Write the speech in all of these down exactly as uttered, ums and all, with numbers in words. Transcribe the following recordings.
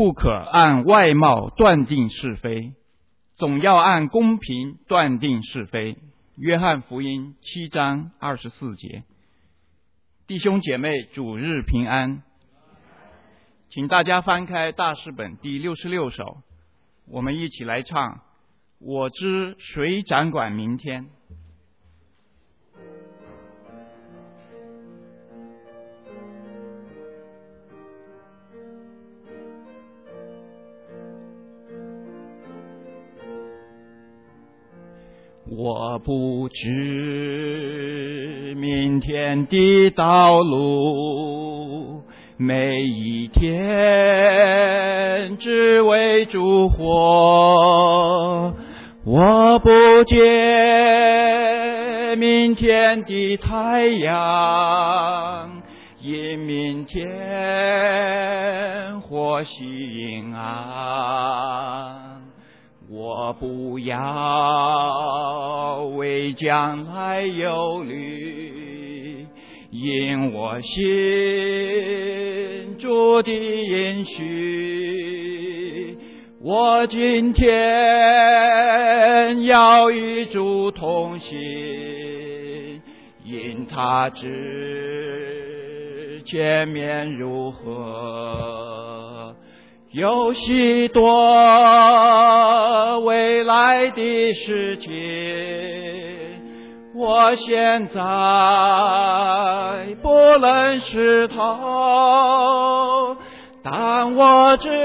不可按外貌断定是非，总要按公平断定是非。约翰福音七章二十四节。弟兄姐妹，主日平安。请大家翻开大诗本第六十六首，我们一起来唱我知谁掌管明天。我不知明天的道路，每一天只为烛火。我不见明天的太阳，因明天或许阴暗。我不要为将来忧虑，因我心主的应许。我今天要与主同行，因他知前面如何。有许多未来的事情，我现在不能识透，但我知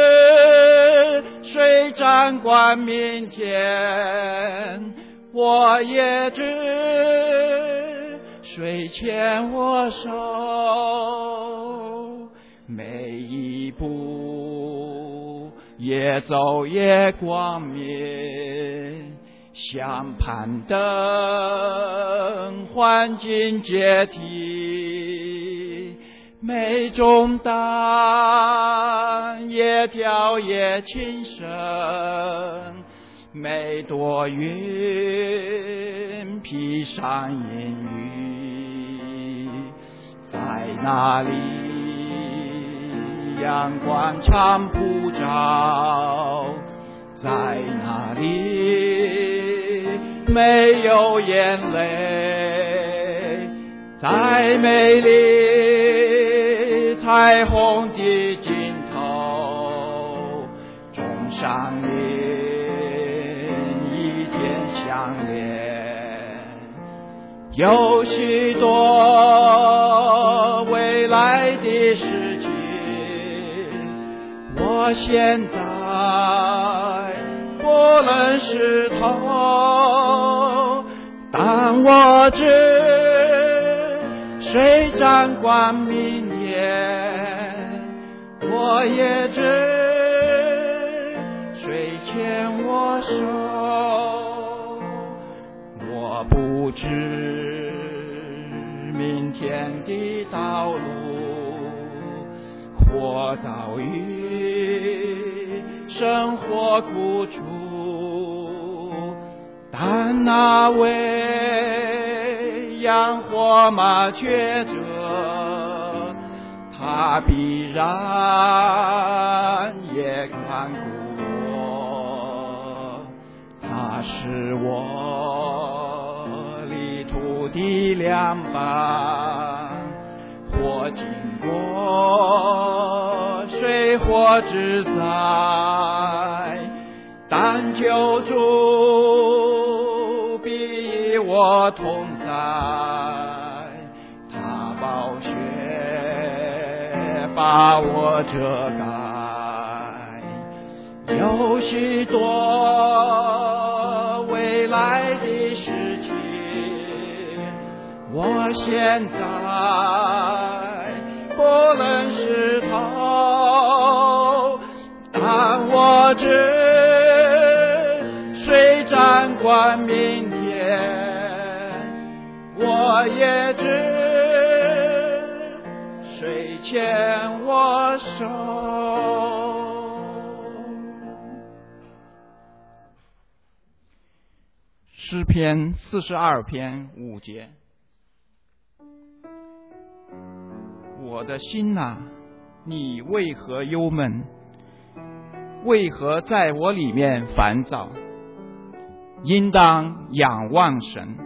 谁掌管明天，我也知谁牵我手，每一步越走越光明，像攀登环境阶梯，每种担越跳越轻省，每朵云披上阴雨，在那里阳光常普照，在那里没有眼泪，在美丽彩虹的尽头，中山陵一天相连。有许多未来的事情，我现在不能识透，但我知谁掌管明天，我也知谁牵我手。我不知明天的道路或遭遇生活苦楚，但那位养活麻雀者，他必然也看顾我，他是我旅途的良伴，或经过水火之灾，但救主必与我同在，他宝血把我遮盖。有许多未来的事情，我现在不能识透，但我知谁掌管明天，我也知谁牵我手。诗篇四十二篇五节。我的心哪，你为何忧闷？ 为何在我里面烦躁？应当仰望神。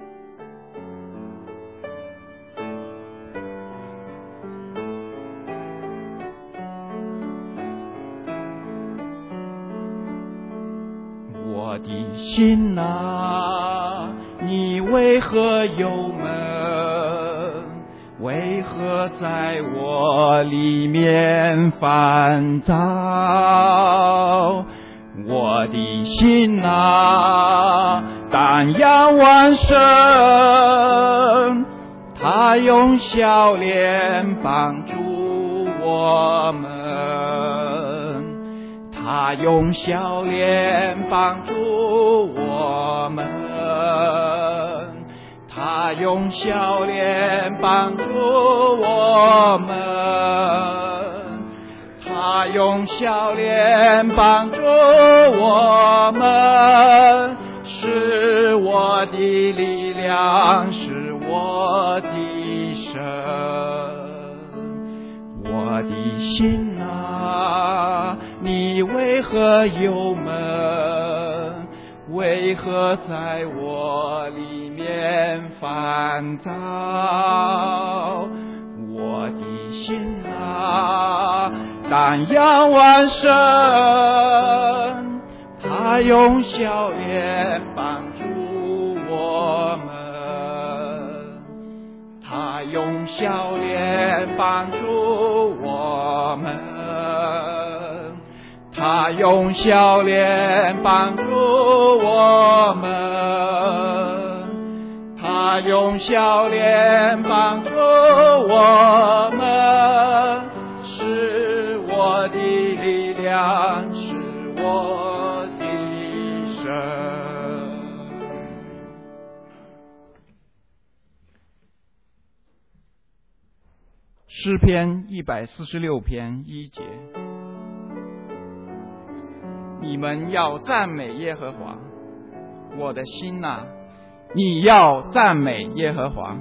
我的心啊，你为何忧闷？为何在我里面烦躁？我的心啊，但仰望神，他用笑脸帮助我们，他用笑脸帮助我们，他用笑脸帮助我们，他用笑脸帮助我们，是我的力量，是我的神。我的心啊，你为何忧闷？为何在我里面烦躁？我的心啊，但仰望神，他用笑脸帮助我们，他用笑脸帮助我们，他用笑脸帮助我们，他用笑脸帮助我们，是我的力量，是我的神。诗篇一百四十六篇一节，你们要赞美耶和华，我的心啊，你要赞美耶和华。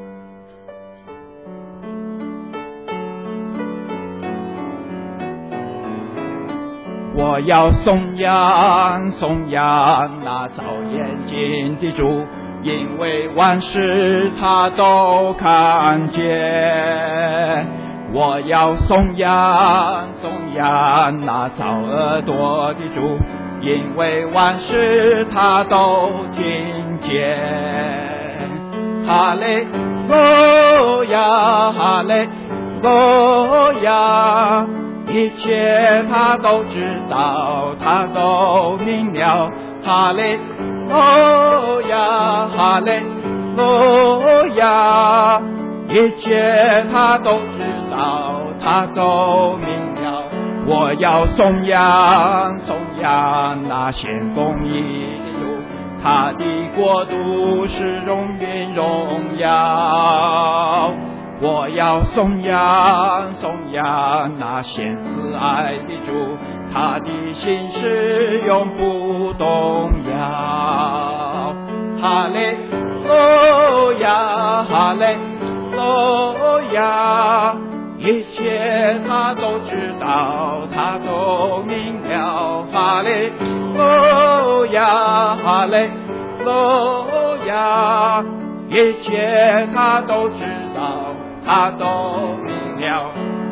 我要颂扬颂扬那造眼睛的主，因为万事他都看见。我要颂扬颂扬那造耳朵的主，因为万事他都听见。哈利路亚，哈利路亚，一切他都知道，他都明了。哈利路亚，哈利路亚，一切他都知道，他都明了。我要颂扬颂扬那显公义的主，他的国度是荣誉荣耀。我要颂扬颂扬那显慈爱的主，他的心是永不动摇。哈利路亚，哈利路亚，一切他都知道，他都明了。哈利路亚，哈利路亚，一切他都知道，他都明了。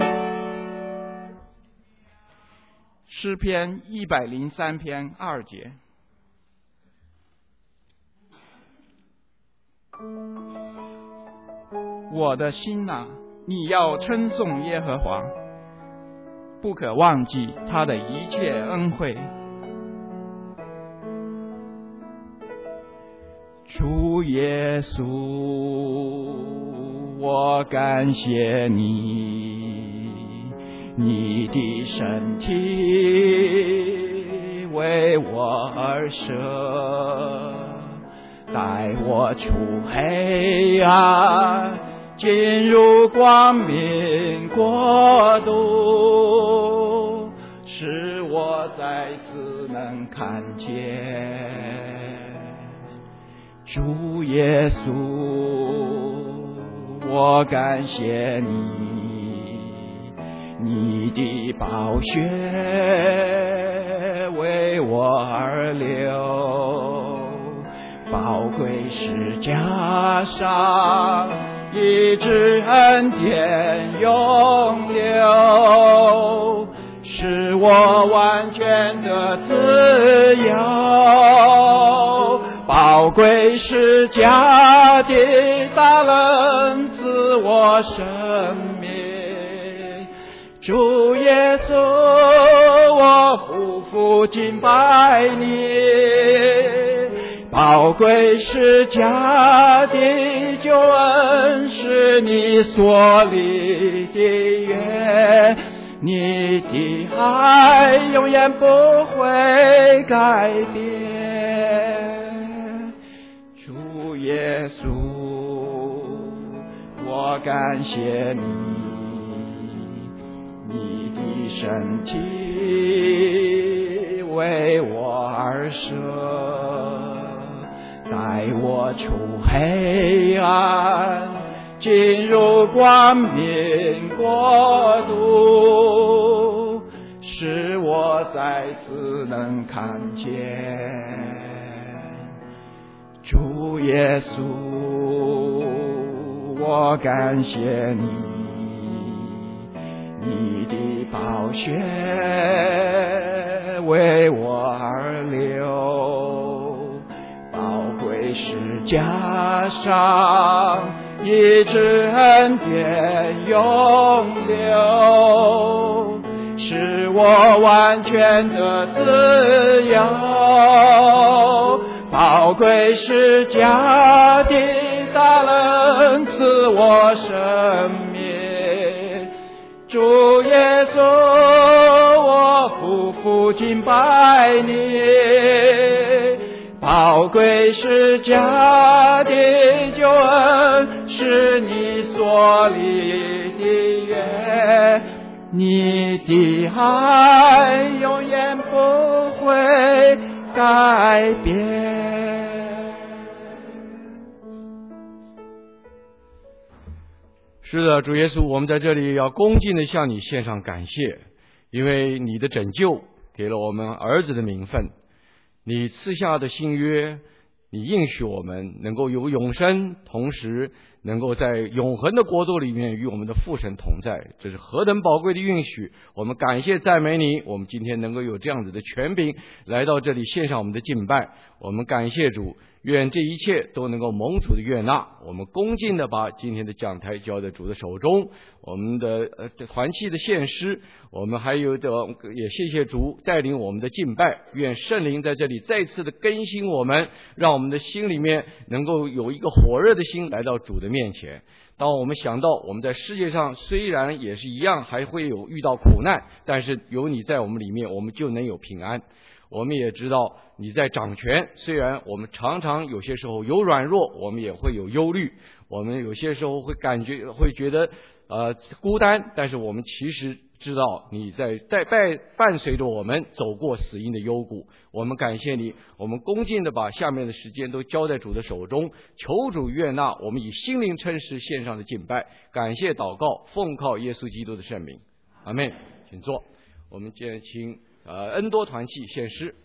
诗篇一百零三篇二节，我的心啊，你要称颂耶和华，不可忘记他的一切恩惠。主耶稣，我感谢你，你的身体为我而舍，带我出黑暗，进入光明国度，使我再次能看见。主耶稣，我感谢你， 你的宝血为我而流，宝贵是加上一直恩典永留，使我完全的自由。宝贵是加的大恩赐我生命，主耶稣，我匍匐敬拜你。宝贵是加的救恩，是你所立的约，你的爱永远不会改变。主耶稣，我感谢你，你的身体为我而舍，带我出黑暗，进入光明国度，使我再次能看见。主耶稣，我感谢你，你的宝血为我而流，宝贵是加上一直恩典永留，使我完全的自由。宝贵是加的大恩赐我生命，主耶稣，我匍匐敬拜你。宝贵是加的救恩，是你所立的约，你的爱永远不会改变。 是的，主耶稣，我们在这里要恭敬地向你献上感谢，因为你的拯救给了我们儿子的名分，你赐下的新约，你应许我们能够有永生，同时能够在永恒的国度里面与我们的父神同在，这是何等宝贵的应许！我们感谢赞美你，我们今天能够有这样子的权柄来到这里献上我们的敬拜，我们感谢主，愿这一切都能够蒙主的悦纳。我们恭敬的把今天的讲台交在主的手中，我们的呃团契的献诗，我们还有的也谢谢主带领我们的敬拜，愿圣灵在这里再次的更新我们，让我们的心里面能够有一个火热的心来到主的面前。当我们想到我们在世界上虽然也是一样还会有遇到苦难，但是有你在我们里面，我们就能有平安。我们也知道你在掌权，虽然我们常常有些时候有软弱，我们也会有忧虑，我们有些时候会感觉会觉得呃孤单，但是我们其实知道你在带伴伴随着我们走过死荫的幽谷。我们感谢你，我们恭敬的把下面的时间都交在主的手中，求主悦纳我们以心灵诚实献上的敬拜，感谢祷告，奉靠耶稣基督的圣名，阿们。请坐。我们现在请呃恩多团契献诗。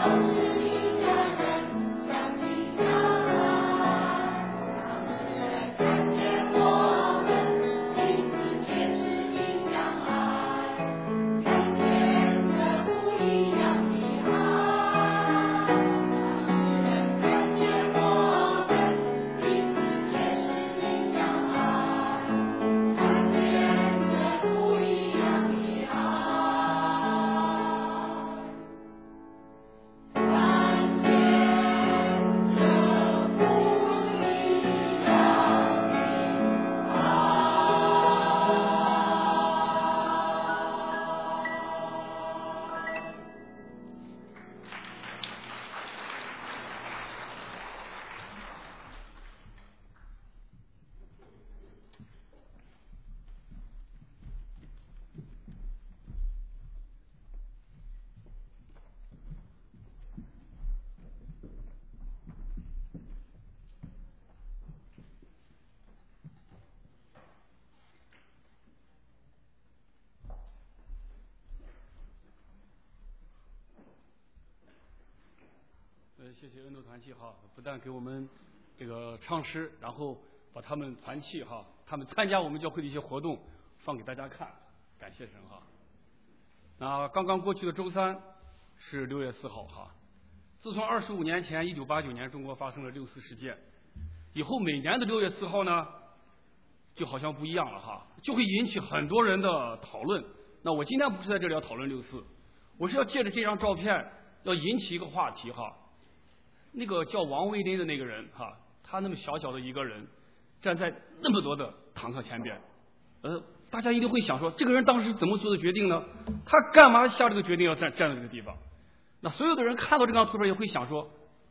谢谢恩斗团契哈，不但给我们这个唱诗，然后把他们团契哈，他们参加我们教会的一些活动放给大家看，感谢神哈。那刚刚过去的周三是六月四号哈。自从二十五年前，一九八九年中国发生了六四事件以后，每年的六月四号呢，就好像不一样了哈，就会引起很多人的讨论。那我今天不是在这里要讨论六四，我是要借着这张照片要引起一个话题哈。那个叫王卫林的那个人哈，他那么小小的一个人，站在那么多的坦克前边，呃，大家一定会想说，这个人当时怎么做的决定呢？他干嘛下这个决定要站站在这个地方？那所有的人看到这张图片也会想说，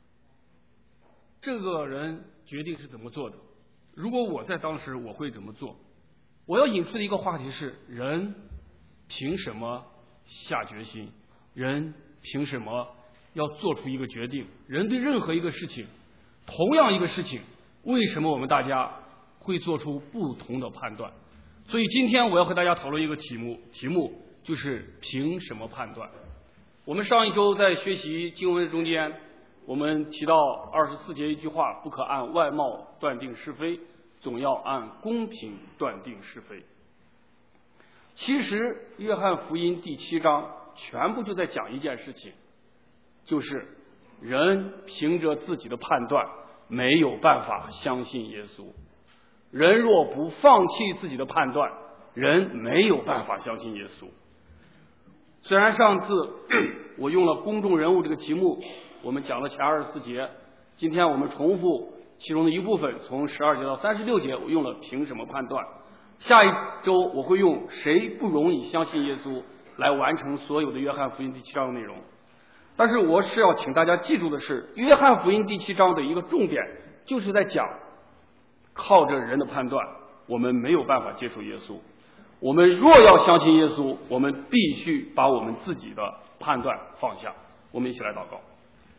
这个人决定是怎么做的？如果我在当时，我会怎么做？我要引出的一个话题是：人凭什么下决心？人凭什么要做出一个决定？人对任何一个事情，同样一个事情，为什么我们大家会做出不同的判断？所以今天我要和大家讨论一个题目，题目就是凭什么判断？我们上一周在学习经文中间，我们提到二十四节一句话：不可按外貌断定是非，总要按公平断定是非。其实约翰福音第七章全部就在讲一件事情，就是人凭着自己的判断没有办法相信耶稣。人若不放弃自己的判断，人没有办法相信耶稣。虽然上次我用了公众人物这个题目，我们讲了前二十四节，今天我们重复其中的一部分，从十二节到三十六节，我用了凭什么判断。下一周我会用谁不容易相信耶稣来完成所有的约翰福音第七章的内容。但是我是要请大家记住的是，约翰福音第七章的一个重点就是在讲，靠着人的判断我们没有办法接触耶稣。我们若要相信耶稣，我们必须把我们自己的判断放下。我们一起来祷告。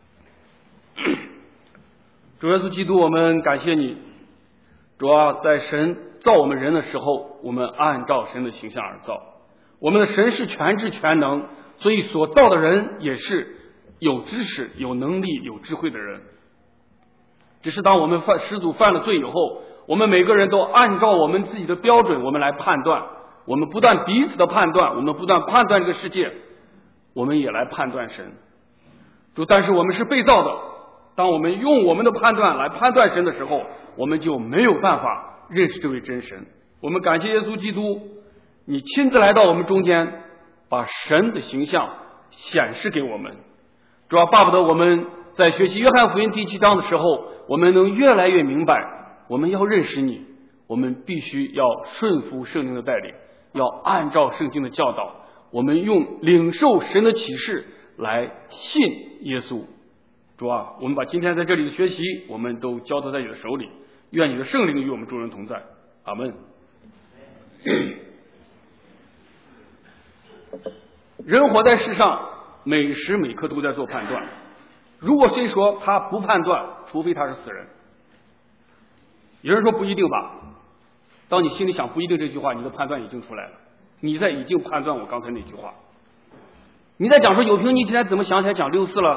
主耶稣基督，我们感谢你。主啊，在神造我们人的时候，我们按照神的形象而造。我们的神是全知全能，所以所造的人也是有知识、有能力、有智慧的人。只是当我们犯始祖犯了罪以后，我们每个人都按照我们自己的标准，我们来判断。我们不断彼此的判断，我们不断判断这个世界，我们也来判断神。主，但是我们是被造的，当我们用我们的判断来判断神的时候，我们就没有办法认识这位真神。我们感谢耶稣基督，你亲自来到我们中间，把神的形象显示给我们。主要巴不得我们在学习约翰福音第七章的时候，我们能越来越明白，我们要认识你，我们必须要顺服圣灵的带领，要按照圣经的教导，我们用领受神的启示来信耶稣。主啊，我们把今天在这里的学习我们都交托在你的手里，愿你的圣灵与我们众人同在。阿们。人活在世上，每时每刻都在做判断。如果谁说他不判断，除非他是死人。有人说不一定吧，当你心里想不一定这句话，你的判断已经出来了，你在已经判断我刚才那句话。你在讲说有平，你今天怎么想起来讲六四了？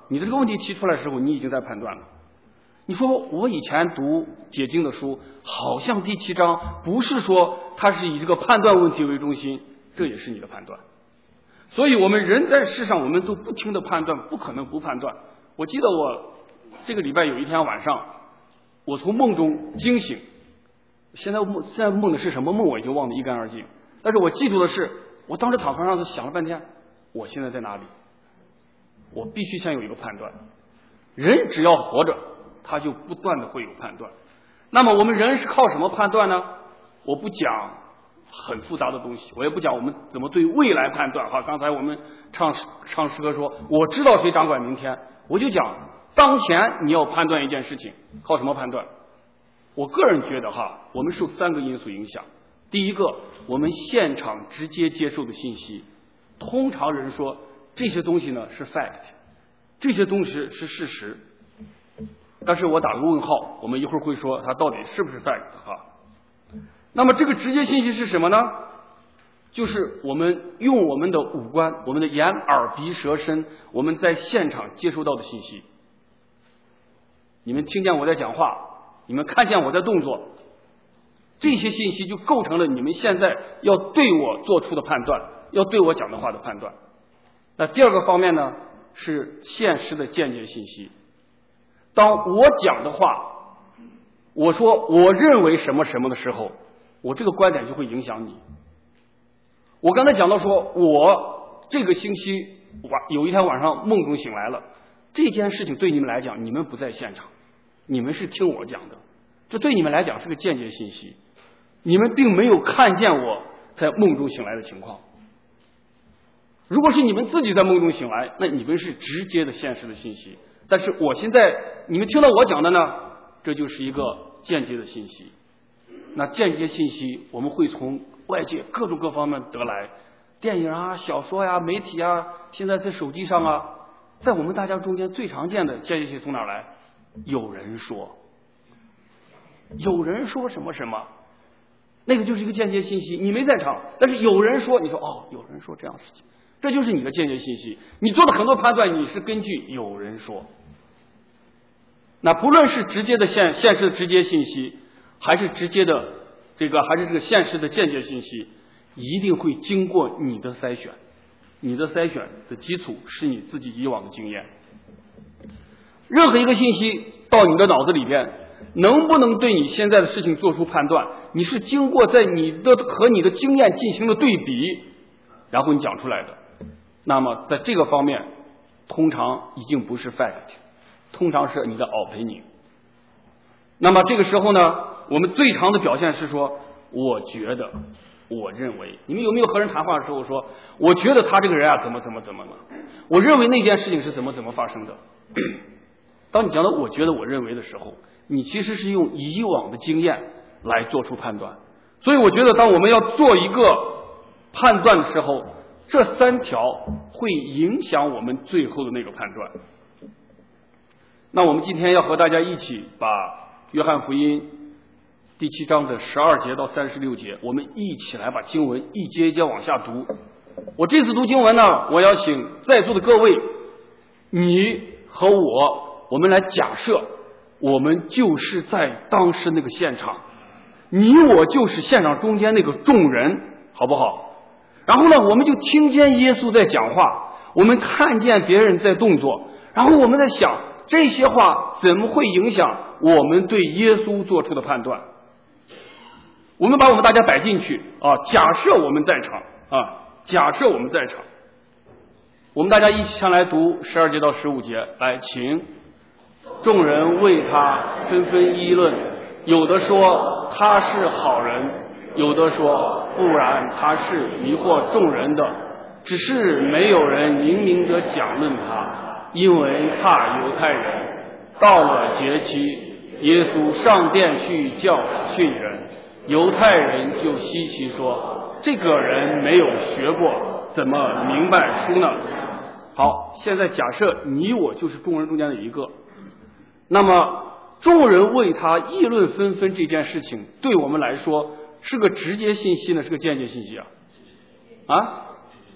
你的这个问题提出来的时候，你已经在判断了。你说我以前读解经的书，好像第七章不是说它是以这个判断问题为中心，这也是你的判断。所以我们人在世上，我们都不停的判断，不可能不判断。我记得我这个礼拜有一天晚上，我从梦中惊醒，现在梦现在梦的是什么梦我已经忘得一干二净，但是我记住的是，我当时躺床上想了半天，我现在在哪里？我必须先有一个判断。人只要活着，他就不断的会有判断。那么我们人是靠什么判断呢？我不讲很复杂的东西，我也不讲我们怎么对未来判断哈。刚才我们唱唱诗歌说我知道谁掌管明天，我就讲当前你要判断一件事情，靠什么判断？我个人觉得哈，我们受三个因素影响。第一个，我们现场直接接受的信息，通常人说这些东西呢是 fact， 这些东西是事实，但是我打个问号，我们一会儿会说它到底是不是 fact 哈。那么这个直接信息是什么呢？就是我们用我们的五官，我们的眼耳鼻舌身，我们在现场接收到的信息。你们听见我在讲话，你们看见我在动作，这些信息就构成了你们现在要对我做出的判断，要对我讲的话的判断。那第二个方面呢，是现实的间接信息。当我讲的话，我说我认为什么什么的时候，我这个观点就会影响你。我刚才讲到说，我这个星期晚有一天晚上梦中醒来了，这件事情对你们来讲，你们不在现场，你们是听我讲的，这对你们来讲是个间接信息，你们并没有看见我在梦中醒来的情况。如果是你们自己在梦中醒来，那你们是直接的现实的信息。但是我现在你们听到我讲的呢，这就是一个间接的信息。那间接信息我们会从外界各种各方面得来，电影啊、小说呀、媒体啊，现在在手机上啊，在我们大家中间最常见的间接信息从哪儿来？有人说，有人说什么什么，那个就是一个间接信息，你没在场，但是有人说，你说哦，有人说这样的事情，这就是你的间接信息。你做的很多判断，你是根据有人说。那不论是直接的现现实的直接信息，还是直接的这个，还是这个现实的间接信息，一定会经过你的筛选。你的筛选的基础是你自己以往的经验。任何一个信息到你的脑子里边，能不能对你现在的事情做出判断，你是经过在你的和你的经验进行了对比，然后你讲出来的。那么在这个方面，通常已经不是 fact， 通常是你的 opinion。那么这个时候呢，我们最常的表现是说，我觉得，我认为。你们有没有和人谈话的时候说，我觉得他这个人啊怎么怎么怎么了，我认为那件事情是怎么怎么发生的。当你讲到我觉得我认为的时候，你其实是用以往的经验来做出判断。所以我觉得当我们要做一个判断的时候，这三条会影响我们最后的那个判断。那我们今天要和大家一起把约翰福音第七章的十二节到三十六节，我们一起来把经文一节一节往下读。我这次读经文呢，我要请在座的各位，你和我，我们来假设我们就是在当时那个现场，你我就是现场中间那个众人，好不好？然后呢，我们就听见耶稣在讲话，我们看见别人在动作，然后我们在想这些话怎么会影响我们对耶稣做出的判断。我们把我们大家摆进去啊，假设我们在场啊，假设我们在场，我们大家一起上来读十二节到十五节，来，请。众人为他纷纷议论，有的说他是好人，有的说不然，他是迷惑众人的，只是没有人明明地讲论他，因为怕犹太人。到了节期，耶稣上殿去教训人，犹太人就稀奇说，这个人没有学过，怎么明白书呢？好，现在假设你我就是众人中间的一个，那么众人为他议论纷纷这件事情，对我们来说是个直接信息呢，是个间接信息啊？啊，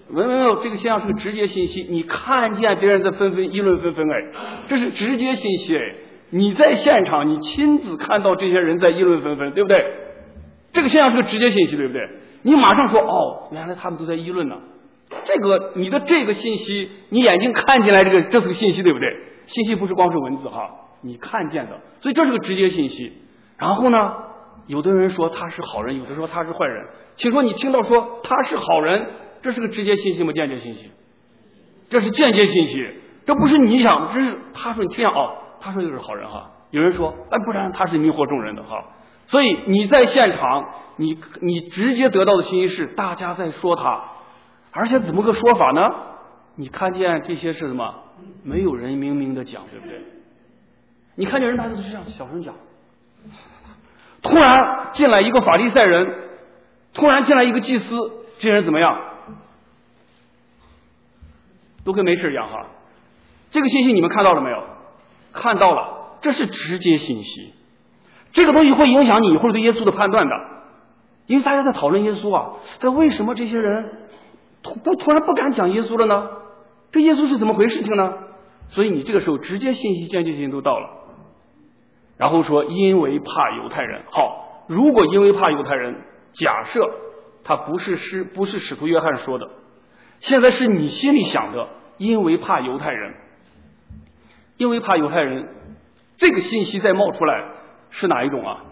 没有没有，这个现象是个直接信息，你看见别人在纷纷议论纷纷，哎，这是直接信息，哎，你在现场，你亲自看到这些人在议论纷纷，对不对？这个现象是个直接信息，对不对？你马上说，哦，原来他们都在议论呢。这个你的这个信息，你眼睛看进来，这个这是个信息，对不对？信息不是光是文字哈，你看见的，所以这是个直接信息。然后呢，有的人说他是好人，有的说他是坏人。请说你听到说他是好人，这是个直接信息吗？间接信息？这是间接信息，这不是你想，这是他说你听见哦，他说就是好人哈。有人说，哎，不然他是迷惑众人的哈。所以你在现场，你你直接得到的信息是大家在说他，而且怎么个说法呢？你看见这些是什么？没有人明明的讲，对不对？你看见人他就是这样小声讲，突然进来一个法利赛人，突然进来一个祭司，这人怎么样？都跟没事一样哈。这个信息你们看到了没有？看到了，这是直接信息。这个东西会影响你一会儿对耶稣的判断的，因为大家在讨论耶稣啊，但为什么这些人突不突然不敢讲耶稣了呢？这耶稣是怎么回事情呢？所以你这个时候直接信息、间接信息都到了。然后说因为怕犹太人，好，如果因为怕犹太人，假设他不是使不是使徒约翰说的，现在是你心里想的，因为怕犹太人，因为怕犹太人，这个信息再冒出来是哪一种啊？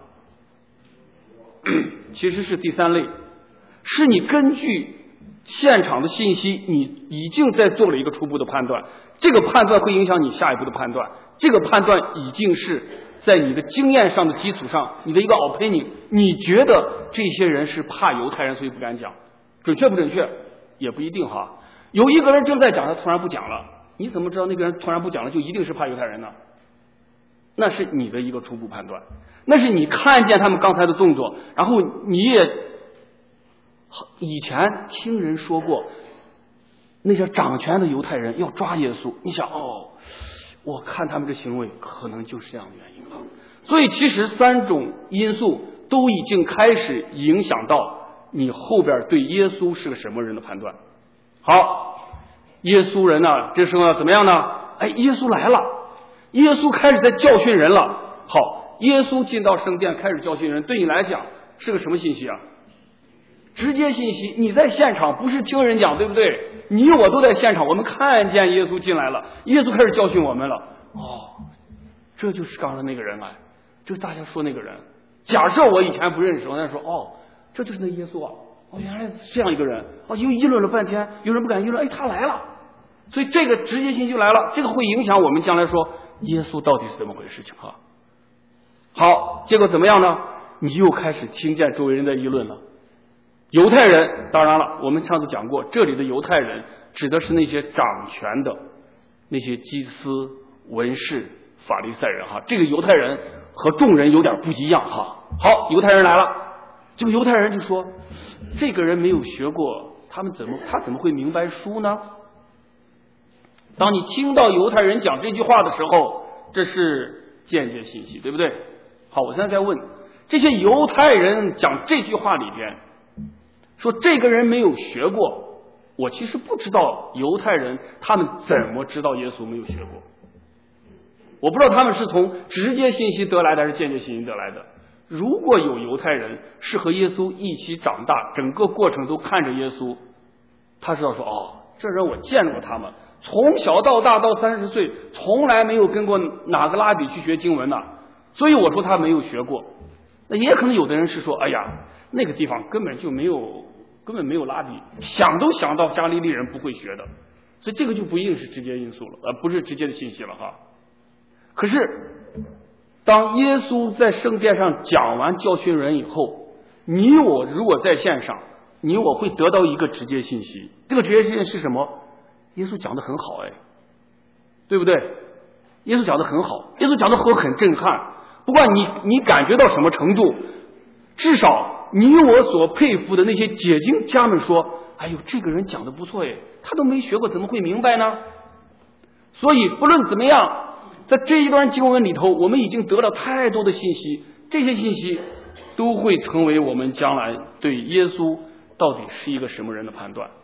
其实是第三类，是你根据现场的信息，你已经在做了一个初步的判断，这个判断会影响你下一步的判断，这个判断已经是在你的经验上的基础上，你的一个 opinion， 你觉得这些人是怕犹太人，所以不敢讲，准确不准确也不一定哈。有一个人正在讲，他突然不讲了，你怎么知道那个人突然不讲了就一定是怕犹太人呢？那是你的一个初步判断，那是你看见他们刚才的动作，然后你也以前听人说过那些掌权的犹太人要抓耶稣，你想哦，我看他们这行为可能就是这样的原因了。所以其实三种因素都已经开始影响到你后边对耶稣是个什么人的判断。好，耶稣人呢，这时候呢怎么样呢？哎，耶稣来了，耶稣开始在教训人了。好，耶稣进到圣殿开始教训人，对你来讲是个什么信息啊？直接信息，你在现场不是听人讲，对不对？你我都在现场，我们看见耶稣进来了，耶稣开始教训我们了。哦，这就是刚才那个人来，就是大家说那个人。假设我以前不认识，我在说哦，这就是那耶稣啊，哦，原来是这样一个人。哦，因为议论了半天，有人不敢议论，哎，他来了。所以这个直接信就来了，这个会影响我们将来说耶稣到底是怎么回事情哈。好，结果怎么样呢？你又开始听见周围人在议论了。犹太人，当然了，我们上次讲过，这里的犹太人指的是那些掌权的那些祭司、文士、法利赛人哈。这个犹太人和众人有点不一样哈。好，犹太人来了，这个犹太人就说，这个人没有学过，他们怎么他怎么会明白书呢？当你听到犹太人讲这句话的时候，这是间接信息，对不对？好，我现在在问这些犹太人讲这句话里边说这个人没有学过，我其实不知道犹太人他们怎么知道耶稣没有学过，我不知道他们是从直接信息得来的还是间接信息得来的。如果有犹太人是和耶稣一起长大，整个过程都看着耶稣，他知道说哦，这人我见过他们，从小到大到三十岁从来没有跟过哪个拉比去学经文呢，所以我说他没有学过。那也可能有的人是说，哎呀，那个地方根本就没有根本没有拉比，想都想到加利利人不会学的，所以这个就不一定是直接因素了，而不是直接的信息了哈。可是当耶稣在圣殿上讲完教训人以后，你我如果在线上，你我会得到一个直接信息，这个直接信息是什么？耶稣讲得很好，哎，对不对？耶稣讲得很好，耶稣讲的很很震撼，不管你你感觉到什么程度，至少你我所佩服的那些解经家们说，哎呦，这个人讲的不错哎，他都没学过，怎么会明白呢？所以不论怎么样，在这一段经文里头，我们已经得了太多的信息，这些信息都会成为我们将来对耶稣到底是一个什么人的判断。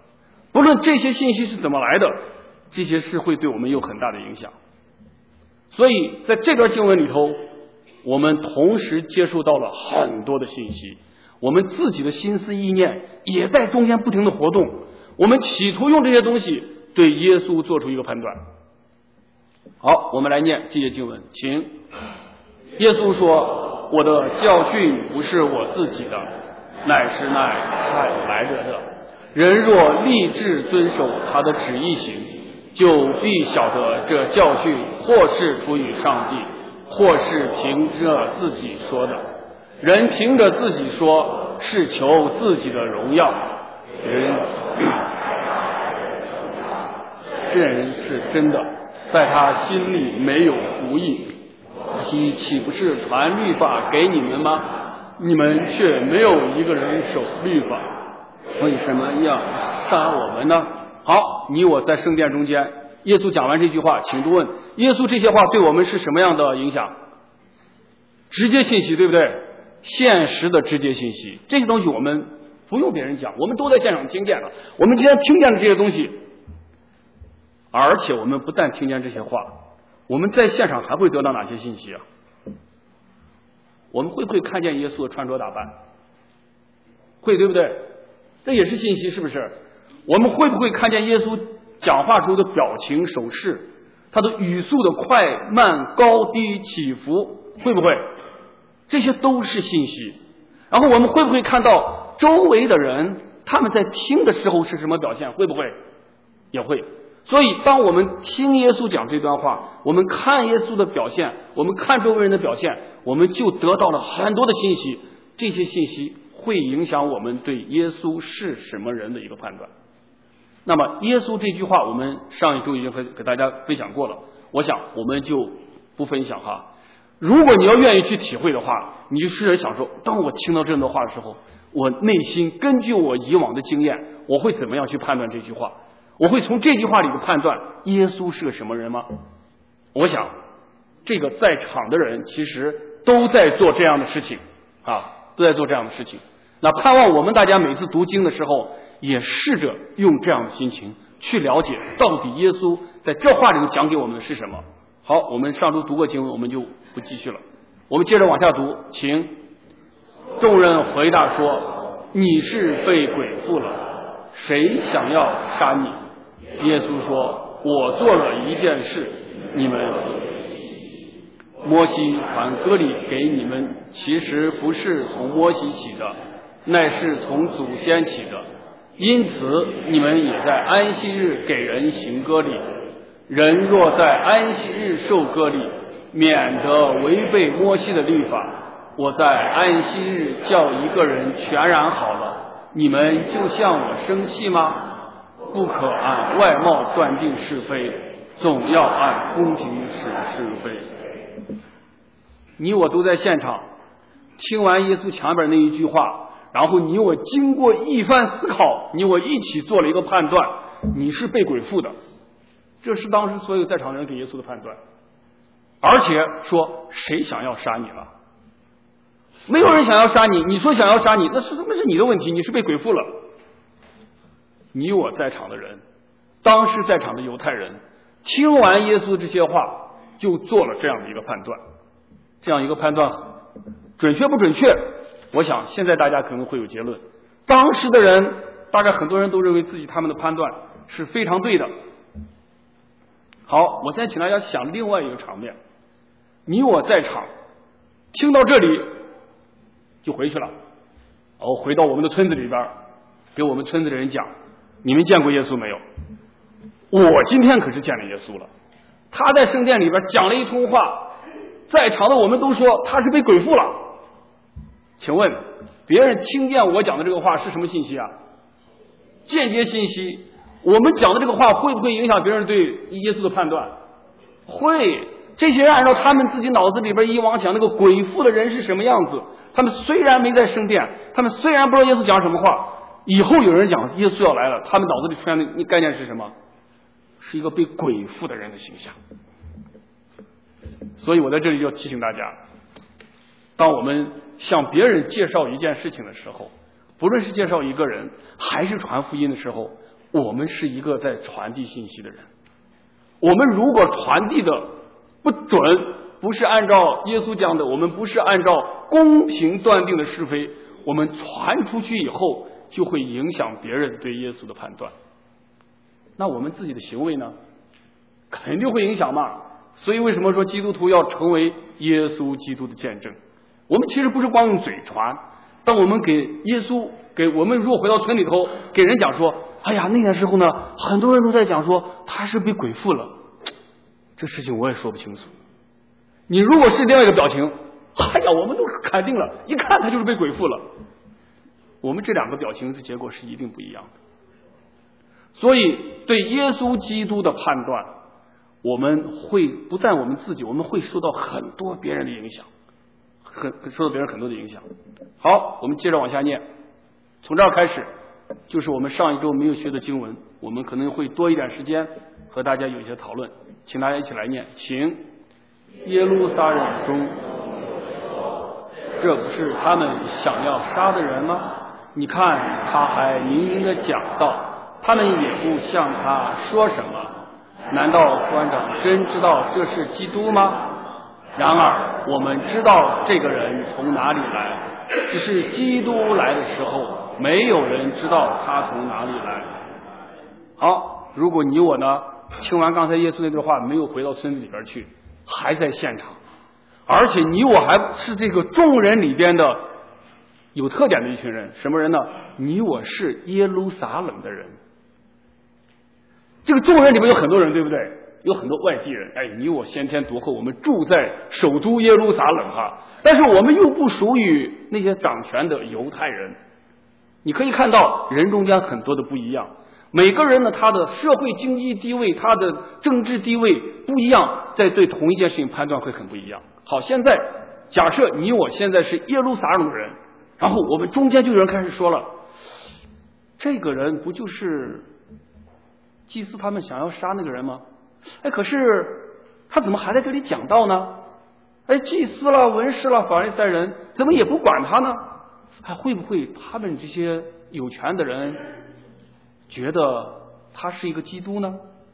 不论这些信息是怎么来的，这些是会对我们有很大的影响。所以在这段经文里头，我们同时接触到了很多的信息，我们自己的心思意念也在中间不停的活动，我们企图用这些东西对耶稣做出一个判断。好，我们来念这些经文，请。耶稣说，我的教训不是我自己的，乃是那差我来者的。人若立志遵守他的旨意行，就必晓得这教训或是出于上帝，或是凭着自己说的。人凭着自己说，是求自己的荣耀。人这人是真的，在他心里没有狐疑。其岂不是传律法给你们吗？你们却没有一个人守律法，为什么要杀我们呢？好，你我在圣殿中间，耶稣讲完这句话，请读问，耶稣这些话对我们是什么样的影响？直接信息，对不对？现实的直接信息，这些东西我们不用别人讲，我们都在现场听见了。我们既然听见了这些东西，而且我们不但听见这些话，我们在现场还会得到哪些信息啊？我们会不会看见耶稣的穿着打扮？会，对不对？这也是信息，是不是？我们会不会看见耶稣讲话时候的表情手势，他的语速的快慢高低起伏，会不会？这些都是信息。然后我们会不会看到周围的人他们在听的时候是什么表现？会不会？也会。所以当我们听耶稣讲这段话，我们看耶稣的表现，我们看周围人的表现，我们就得到了很多的信息。这些信息会影响我们对耶稣是什么人的一个判断。那么耶稣这句话我们上一周已经和给大家分享过了，我想我们就不分享哈。如果你要愿意去体会的话，你就试着想说，当我听到这样的话的时候，我内心根据我以往的经验，我会怎么样去判断这句话？我会从这句话里的判断耶稣是个什么人吗？我想这个在场的人其实都在做这样的事情啊，都在做这样的事情。那盼望我们大家每次读经的时候也试着用这样的心情去了解到底耶稣在这话里头讲给我们的是什么。好，我们上周读过经文，我们就不继续了，我们接着往下读，请。众人回答说，你是被鬼附了，谁想要杀你？耶稣说，我做了一件事，你们摩西传割礼给你们，其实不是从摩西起的，乃是从祖先起的，因此你们也在安息日给人行割礼。人若在安息日受割礼，免得违背摩西的律法，我在安息日叫一个人全然好了，你们就向我生气吗？不可按外貌断定是非，总要按公平使是非。你我都在现场听完耶稣前边那一句话，然后你我经过一番思考，你我一起做了一个判断，你是被鬼附的，这是当时所有在场人给耶稣的判断。而且说谁想要杀你了？没有人想要杀你，你说想要杀你，那是那是你的问题，你是被鬼附了。你我在场的人，当时在场的犹太人，听完耶稣这些话，就做了这样的一个判断。这样一个判断准确不准确？我想现在大家可能会有结论。当时的人，大概很多人都认为自己他们的判断是非常对的。好，我现在请大家想另外一个场面，你我在场，听到这里就回去了，然后回到我们的村子里边，给我们村子的人讲，你们见过耶稣没有？我今天可是见了耶稣了，他在圣殿里边讲了一通话，在场的我们都说他是被鬼附了。请问别人听见我讲的这个话是什么信息啊？间接信息。我们讲的这个话会不会影响别人对耶稣的判断？会。这些人按照他们自己脑子里边以往想那个鬼附的人是什么样子，他们虽然没在圣殿，他们虽然不知道耶稣讲什么话，以后有人讲耶稣要来了，他们脑子里出现的概念是什么？是一个被鬼附的人的形象。所以我在这里就提醒大家，当我们向别人介绍一件事情的时候，不论是介绍一个人还是传福音的时候， 我们是一个在传递信息的人。我们如果传递的不准，不是按照耶稣讲的，我们不是按照公平断定的是非，我们传出去以后就会影响别人对耶稣的判断。那我们自己的行为呢，肯定会影响嘛。所以为什么说基督徒要成为耶稣基督的见证？我们其实不是光用嘴传，当我们给耶稣，给我们如果回到村里头给人讲说，哎呀，那个时候呢，很多人都在讲说他是被鬼附了，这事情我也说不清楚。你如果是另外一个表情，哎呀，我们都肯定了，一看他就是被鬼附了。我们这两个表情的结果是一定不一样的。所以对耶稣基督的判断，我们会不但我们自己，我们会受到很多别人的影响，很受到别人很多的影响。好，我们接着往下念，从这儿开始就是我们上一周没有学的经文，我们可能会多一点时间和大家有一些讨论，请大家一起来念。请，耶路撒冷中，这不是他们想要杀的人吗？你看他还明明的讲道，他们也不向他说什么。难道官长真知道这是基督吗？然而我们知道这个人从哪里来，只是基督来的时候，没有人知道他从哪里来。好，如果你我呢，听完刚才耶稣那段话，没有回到村子里边去，还在现场，而且你我还是这个众人里边的有特点的一群人。什么人呢？你我是耶路撒冷的人。这个众人里面有很多人，对不对？有很多外地人。哎，你我先天独厚，我们住在首都耶路撒冷哈，但是我们又不属于那些掌权的犹太人。你可以看到人中间很多的不一样，每个人呢，他的社会经济地位，他的政治地位不一样，在对同一件事情判断会很不一样。好，现在假设你我现在是耶路撒冷的人，然后我们中间就有人开始说了，这个人不就是祭司他们想要杀那个人吗？哎，可是他怎么还在这里讲道呢？哎，祭司了、文士了、法利赛人怎么也不管他呢？还会不会他们这些有权的人觉得他是一个基督呢？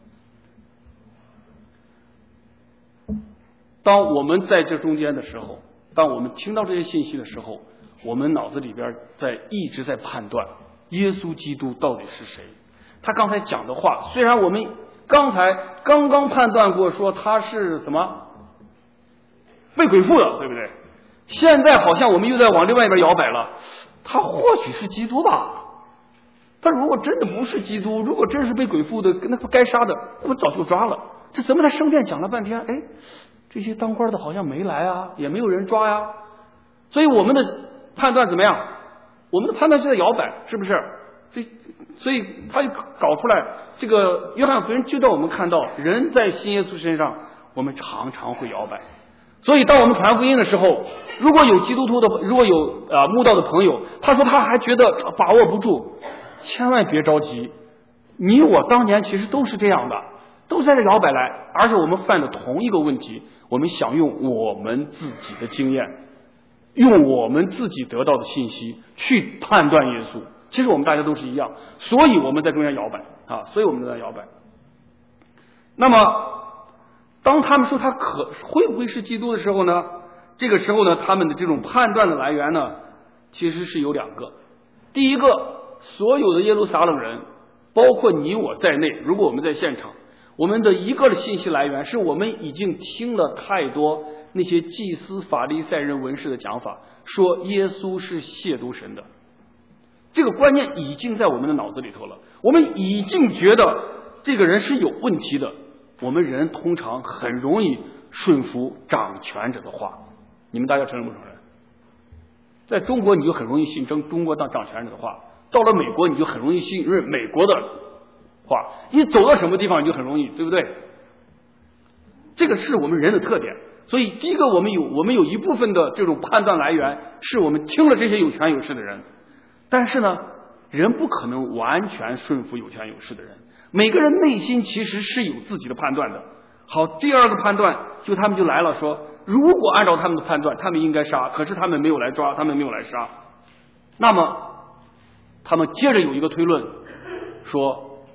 当我们在这中间的时候，当我们听到这些信息的时候，我们脑子里边在一直在判断耶稣基督到底是谁。他刚才讲的话，虽然我们刚才刚刚判断过说他是什么被鬼附的，对不对？现在好像我们又在往另外一边摇摆了，他或许是基督吧，但如果真的不是基督，如果真是被鬼附的，那不该杀的，那不早就抓了。这怎么在圣殿讲了半天，哎，这些当官的好像没来啊，也没有人抓呀。所以我们的判断怎么样？我们的判断是在摇摆，是不是？所以，所以他就搞出来这个约翰福音，就让我们看到人在信耶稣身上，我们常常会摇摆。所以当我们传福音的时候，如果有基督徒的，如果有啊慕道的朋友，他说他还觉得把握不住，千万别着急。你我当年其实都是这样的，都在这摇摆来，而且我们犯的同一个问题，我们想用我们自己的经验，用我们自己得到的信息去判断耶稣。其实我们大家都是一样，所以我们在中间摇摆啊，所以我们都在摇摆。那么当他们说他可会不会是基督的时候呢，这个时候呢，他们的这种判断的来源呢，其实是有两个。第一个，所有的耶路撒冷人，包括你我在内，如果我们在现场，我们的一个的信息来源是我们已经听了太多那些祭司、法利赛人、文士的讲法，说耶稣是亵渎神的。这个观念已经在我们的脑子里头了，我们已经觉得这个人是有问题的。我们人通常很容易顺服掌权者的话，你们大家承认不承认？在中国你就很容易信中中国当掌权者的话，到了美国你就很容易信任美国的话，你走到什么地方你就很容易，对不对？这个是我们人的特点。所以第一个，我们有我们有一部分的这种判断来源是我们听了这些有权有势的人，但是呢，人不可能完全顺服有权有势的人，每个人内心其实是有自己的判断的。好，第二个判断就他们就来了，说如果按照他们的判断，他们应该杀，可是他们没有来抓，他们没有来杀，那么他们接着有一个推论，说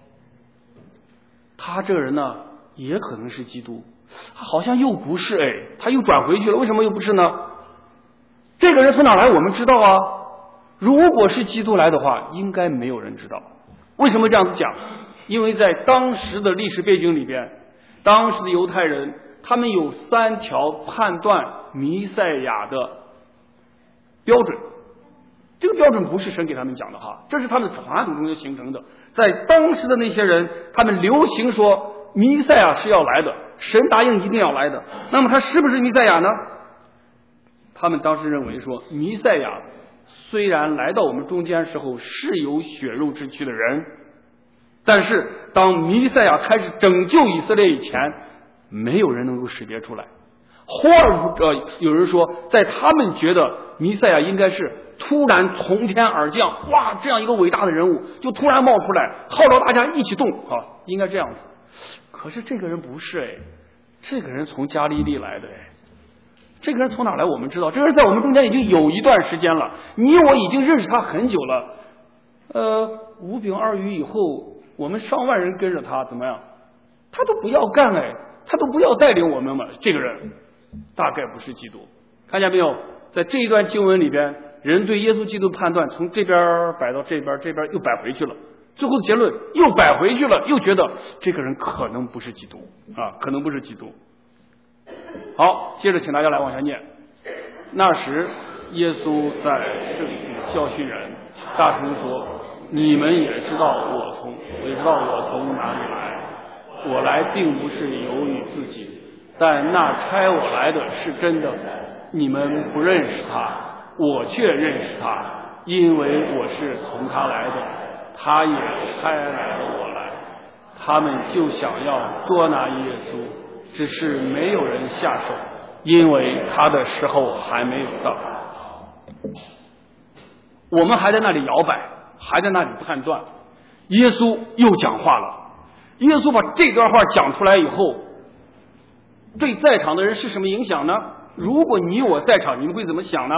他这个人呢也可能是基督，好像又不是，哎，他又转回去了，为什么又不是呢？这个人从哪来我们知道啊，如果是基督来的话，应该没有人知道。为什么这样子讲？因为在当时的历史背景里边，当时的犹太人他们有三条判断弥赛亚的标准，这个标准不是神给他们讲的哈，这是他们传统中就形成的。在当时的那些人，他们流行说弥赛亚是要来的，神答应一定要来的。那么他是不是弥赛亚呢？他们当时认为说，弥赛亚虽然来到我们中间时候是有血肉之躯的人，但是当弥赛亚开始拯救以色列以前，没有人能够识别出来。或者呃有人说，在他们觉得弥赛亚应该是突然从天而降，哇，这样一个伟大的人物就突然冒出来，号召大家一起动啊，应该这样子。可是这个人不是，哎，这个人从加利利来的，哎，这个人从哪来我们知道，这个人在我们中间已经有一段时间了，你我已经认识他很久了。呃，五饼二鱼以后，我们上万人跟着他，怎么样？他都不要干，哎，他都不要带领我们嘛。这个人大概不是基督，看见没有？在这一段经文里边，人对耶稣基督判断从这边摆到这边，这边又摆回去了，最后的结论又摆回去了，又觉得这个人可能不是基督啊，可能不是基督。好，接着请大家来往下念。那时耶稣在这里教训人，大声说：你们也知道我从我也知道我从哪里来，我来并不是由于自己，但那差我来的是真的。你们不认识他，我却认识他，因为我是从他来的，他也差来了我来。他们就想要捉拿耶稣，只是没有人下手，因为他的时候还没有到。我们还在那里摇摆，还在那里判断。耶稣又讲话了。耶稣把这段话讲出来以后，对在场的人是什么影响呢？如果你我在场，你们会怎么想呢？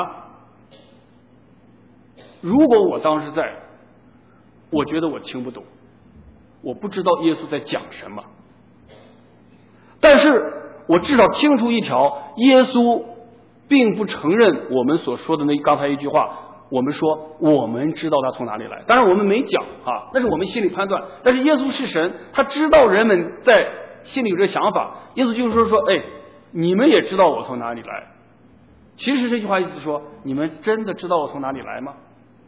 如果我当时在，我觉得我听不懂，我不知道耶稣在讲什么。但是我至少听出一条，耶稣并不承认我们所说的那刚才一句话，我们说我们知道他从哪里来，当然我们没讲啊，那是我们心里判断。但是耶稣是神，他知道人们在心里有这想法。耶稣就是说说，哎，你们也知道我从哪里来。其实这句话意思说，你们真的知道我从哪里来吗？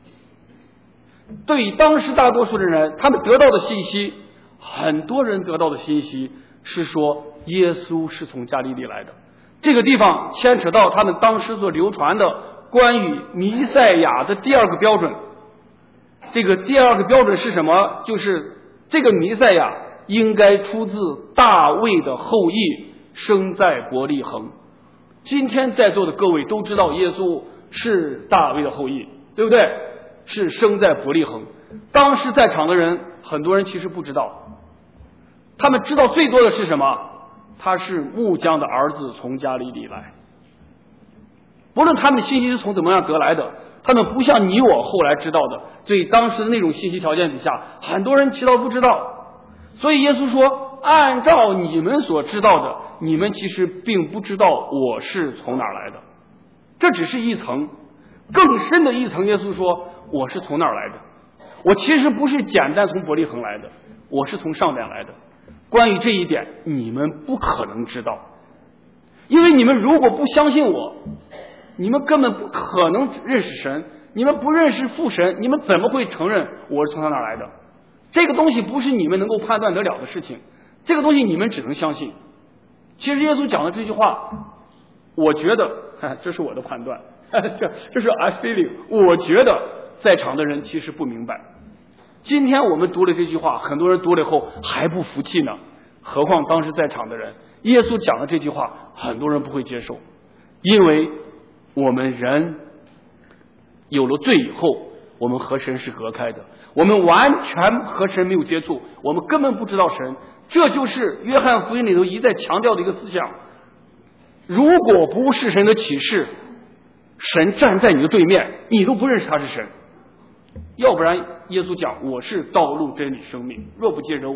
对于当时大多数的人，他们得到的信息，很多人得到的信息是说耶稣是从加利利来的。这个地方牵扯到他们当时所流传的关于弥赛亚的第二个标准。这个第二个标准是什么？就是这个弥赛亚应该出自大卫的后裔，生在伯利恒。今天在座的各位都知道耶稣是大卫的后裔，对不对？是生在伯利恒。当时在场的人，很多人其实不知道，他们知道最多的是什么？他是木匠的儿子，从加利利来。不论他们的信息是从怎么样得来的，他们不像你我后来知道的，所以当时的那种信息条件底下，很多人其实不知道。所以耶稣说，按照你们所知道的，你们其实并不知道我是从哪儿来的。这只是一层，更深的一层，耶稣说我是从哪儿来的，我其实不是简单从伯利恒来的，我是从上边来的。关于这一点，你们不可能知道，因为你们如果不相信我，你们根本不可能认识神，你们不认识父神，你们怎么会承认我是从他那儿来的？这个东西不是你们能够判断得了的事情，这个东西你们只能相信。其实耶稣讲的这句话，我觉得这是我的判断，这这是 I feeling， 我觉得在场的人其实不明白。今天我们读了这句话，很多人读了以后还不服气呢，何况当时在场的人。耶稣讲的这句话，很多人不会接受，因为我们人有了罪以后，我们和神是隔开的，我们完全和神没有接触，我们根本不知道神。这就是约翰福音里头一再强调的一个思想，如果不是神的启示，神站在你的对面，你都不认识他是神。要不然耶稣讲我是道路真理生命，若不借着我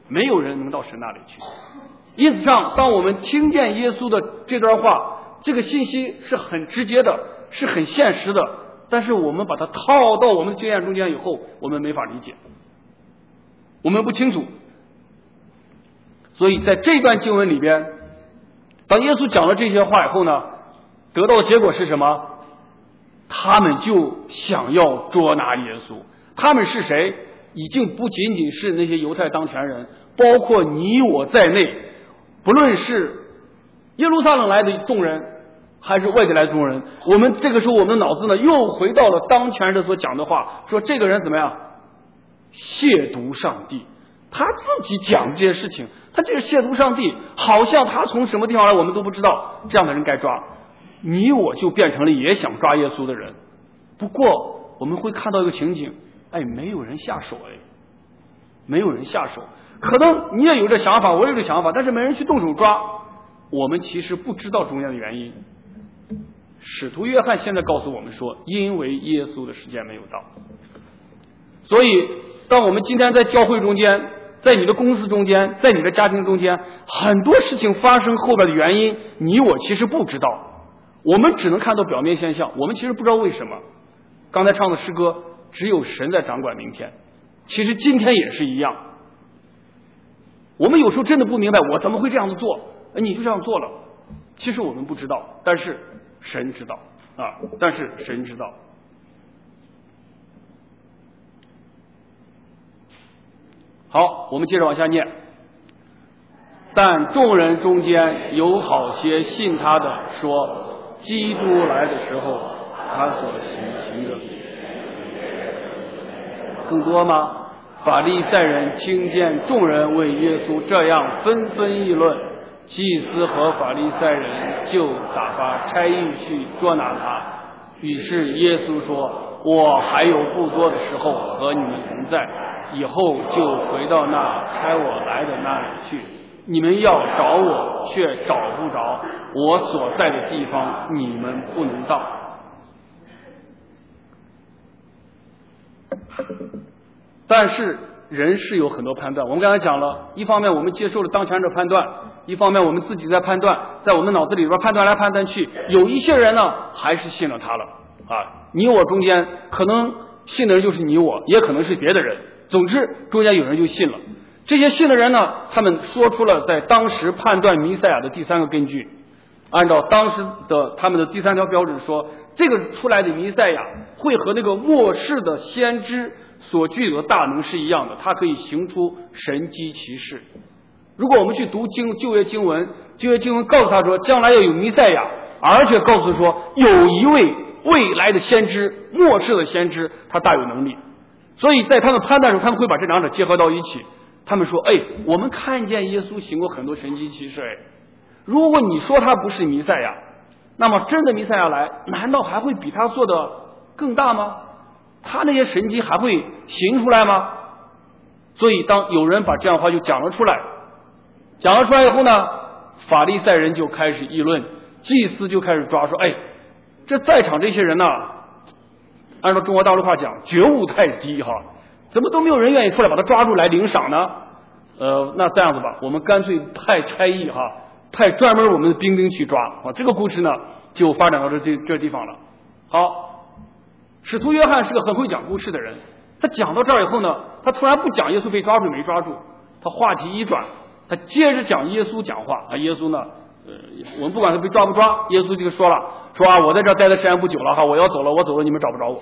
没有人能到神那里去。因此上，当我们听见耶稣的这段话，这个信息是很直接的，是很现实的，但是我们把它套到我们的经验中间以后，我们没法理解，我们不清楚。所以在这段经文里边，当耶稣讲了这些话以后呢，得到的结果是什么？他们就想要捉拿耶稣。他们是谁？已经不仅仅是那些犹太当权人，包括你我在内，不论是耶路撒冷来的众人还是外地来的众人，我们这个时候我们的脑子呢又回到了当权人所讲的话，说这个人怎么样亵渎上帝，他自己讲这些事情，他就是亵渎上帝，好像他从什么地方来我们都不知道，这样的人该抓。你我就变成了也想抓耶稣的人。不过我们会看到一个情景，哎，没有人下手，哎，没有人下手。可能你也有这想法，我也有这想法，但是没人去动手抓。我们其实不知道中间的原因。使徒约翰现在告诉我们说，因为耶稣的时间没有到。所以当我们今天在教会中间，在你的公司中间，在你的家庭中间，很多事情发生后边的原因，你我其实不知道，我们只能看到表面现象，我们其实不知道为什么。刚才唱的诗歌，只有神在掌管明天，其实今天也是一样。我们有时候真的不明白，我怎么会这样子做？你就这样做了，其实我们不知道，但是神知道啊，但是神知道。好，我们接着往下念。但众人中间有好些信他的说，基督来的时候，他所行行的更多吗？法利赛人听见众人为耶稣这样纷纷议论，祭司和法利赛人就打发差役去捉拿他。于是耶稣说，我还有不多的时候和你们同在，以后就回到那差我来的那里去。你们要找我，却找不着，我所在的地方你们不能到。但是人是有很多判断，我们刚才讲了，一方面我们接受了当权者判断，一方面我们自己在判断，在我们脑子里边判断来判断去，有一些人呢还是信了他了啊。你我中间可能信的人就是你我，也可能是别的人，总之中间有人就信了。这些信的人呢，他们说出了在当时判断弥赛亚的第三个根据，按照当时的他们的第三条标准说，这个出来的弥赛亚会和那个末世的先知所具有的大能是一样的，它可以行出神迹奇事。如果我们去读经旧约经文，旧约经文告诉他说将来要有弥赛亚，而且告诉说有一位未来的先知，末世的先知，他大有能力。所以在他们判断时，他们会把这两者结合到一起。他们说，哎，我们看见耶稣行过很多神迹奇事，哎，如果你说他不是弥赛亚，那么真的弥赛亚来，难道还会比他做的更大吗？他那些神迹还会行出来吗？所以当有人把这样的话就讲了出来，讲了出来以后呢，法利赛人就开始议论，祭司就开始抓，说，哎，这在场这些人呢，按照中国大陆话讲，觉悟太低哈，怎么都没有人愿意出来把他抓住来领赏呢？呃，那这样子吧，我们干脆派差役哈，派专门我们的兵兵去抓啊。这个故事呢，就发展到这这这地方了。好，使徒约翰是个很会讲故事的人，他讲到这儿以后呢，他突然不讲耶稣被抓住没抓住，他话题一转，他接着讲耶稣讲话啊。耶稣呢，呃，我们不管他被抓不抓，耶稣就说了，说啊，我在这儿待的时间不久了哈，我要走了，我走了，你们找不着我。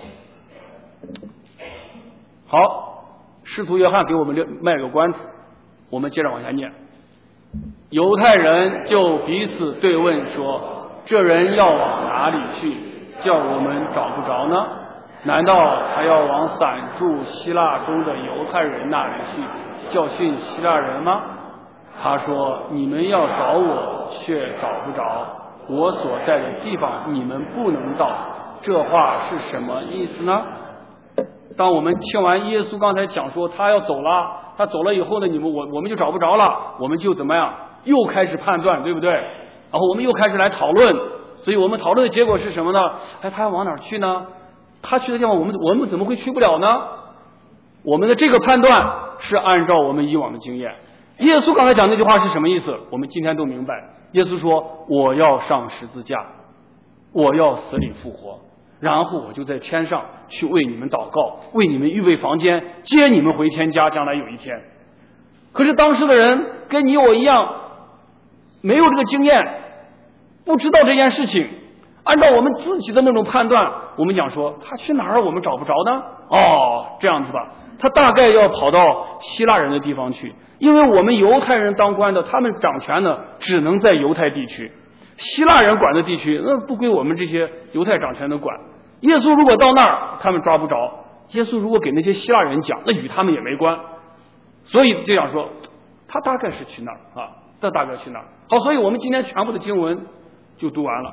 好，使徒约翰给我们卖个关子，我们接着往下念。犹太人就彼此对问说，这人要往哪里去，叫我们找不着呢？难道还要往散住希腊中的犹太人那里去，教训希腊人吗？他说，你们要找我，却找不着，我所在的地方你们不能到。这话是什么意思呢？当我们听完耶稣刚才讲说他要走了，他走了以后呢，你们我我们就找不着了，我们就怎么样，又开始判断，对不对？然后我们又开始来讨论，所以我们讨论的结果是什么呢？哎，他要往哪儿去呢？他去的地方我们我们怎么会去不了呢？我们的这个判断是按照我们以往的经验， 耶稣刚才讲那句话是什么意思？我们今天都明白。耶稣说：“我要上十字架，我要死里复活，然后我就在天上去为你们祷告，为你们预备房间，接你们回天家，将来有一天。”可是当时的人跟你我一样，没有这个经验，不知道这件事情。按照我们自己的那种判断，我们讲说他去哪儿我们找不着呢？哦，这样子吧，他大概要跑到希腊人的地方去，因为我们犹太人当官的，他们掌权呢只能在犹太地区，希腊人管的地区那不归我们这些犹太掌权的管。耶稣如果到那儿，他们抓不着；耶稣如果给那些希腊人讲，那与他们也没关。所以这样说，他大概是去那儿啊，他大概去那儿。好，所以我们今天全部的经文就读完了。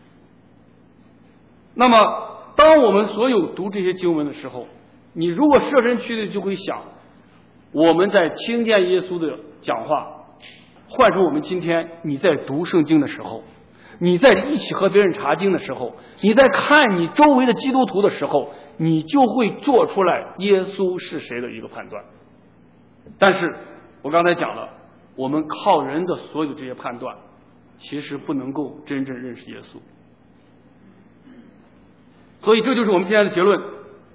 那么，当我们所有读这些经文的时候，你如果设身处地就会想，我们在听见耶稣的讲话，换成我们今天你在读圣经的时候，你在一起和别人查经的时候，你在看你周围的基督徒的时候，你就会做出来耶稣是谁的一个判断。但是我刚才讲了，我们靠人的所有这些判断，其实不能够真正认识耶稣。所以这就是我们现在的结论。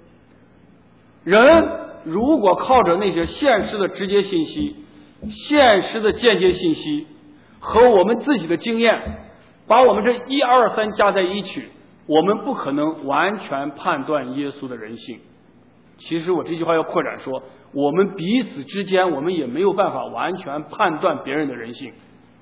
人如果靠着那些现实的直接信息、现实的间接信息和我们自己的经验，把我们这一二三加在一起，我们不可能完全判断耶稣的人性。其实我这句话要扩展说，我们彼此之间我们也没有办法完全判断别人的人性。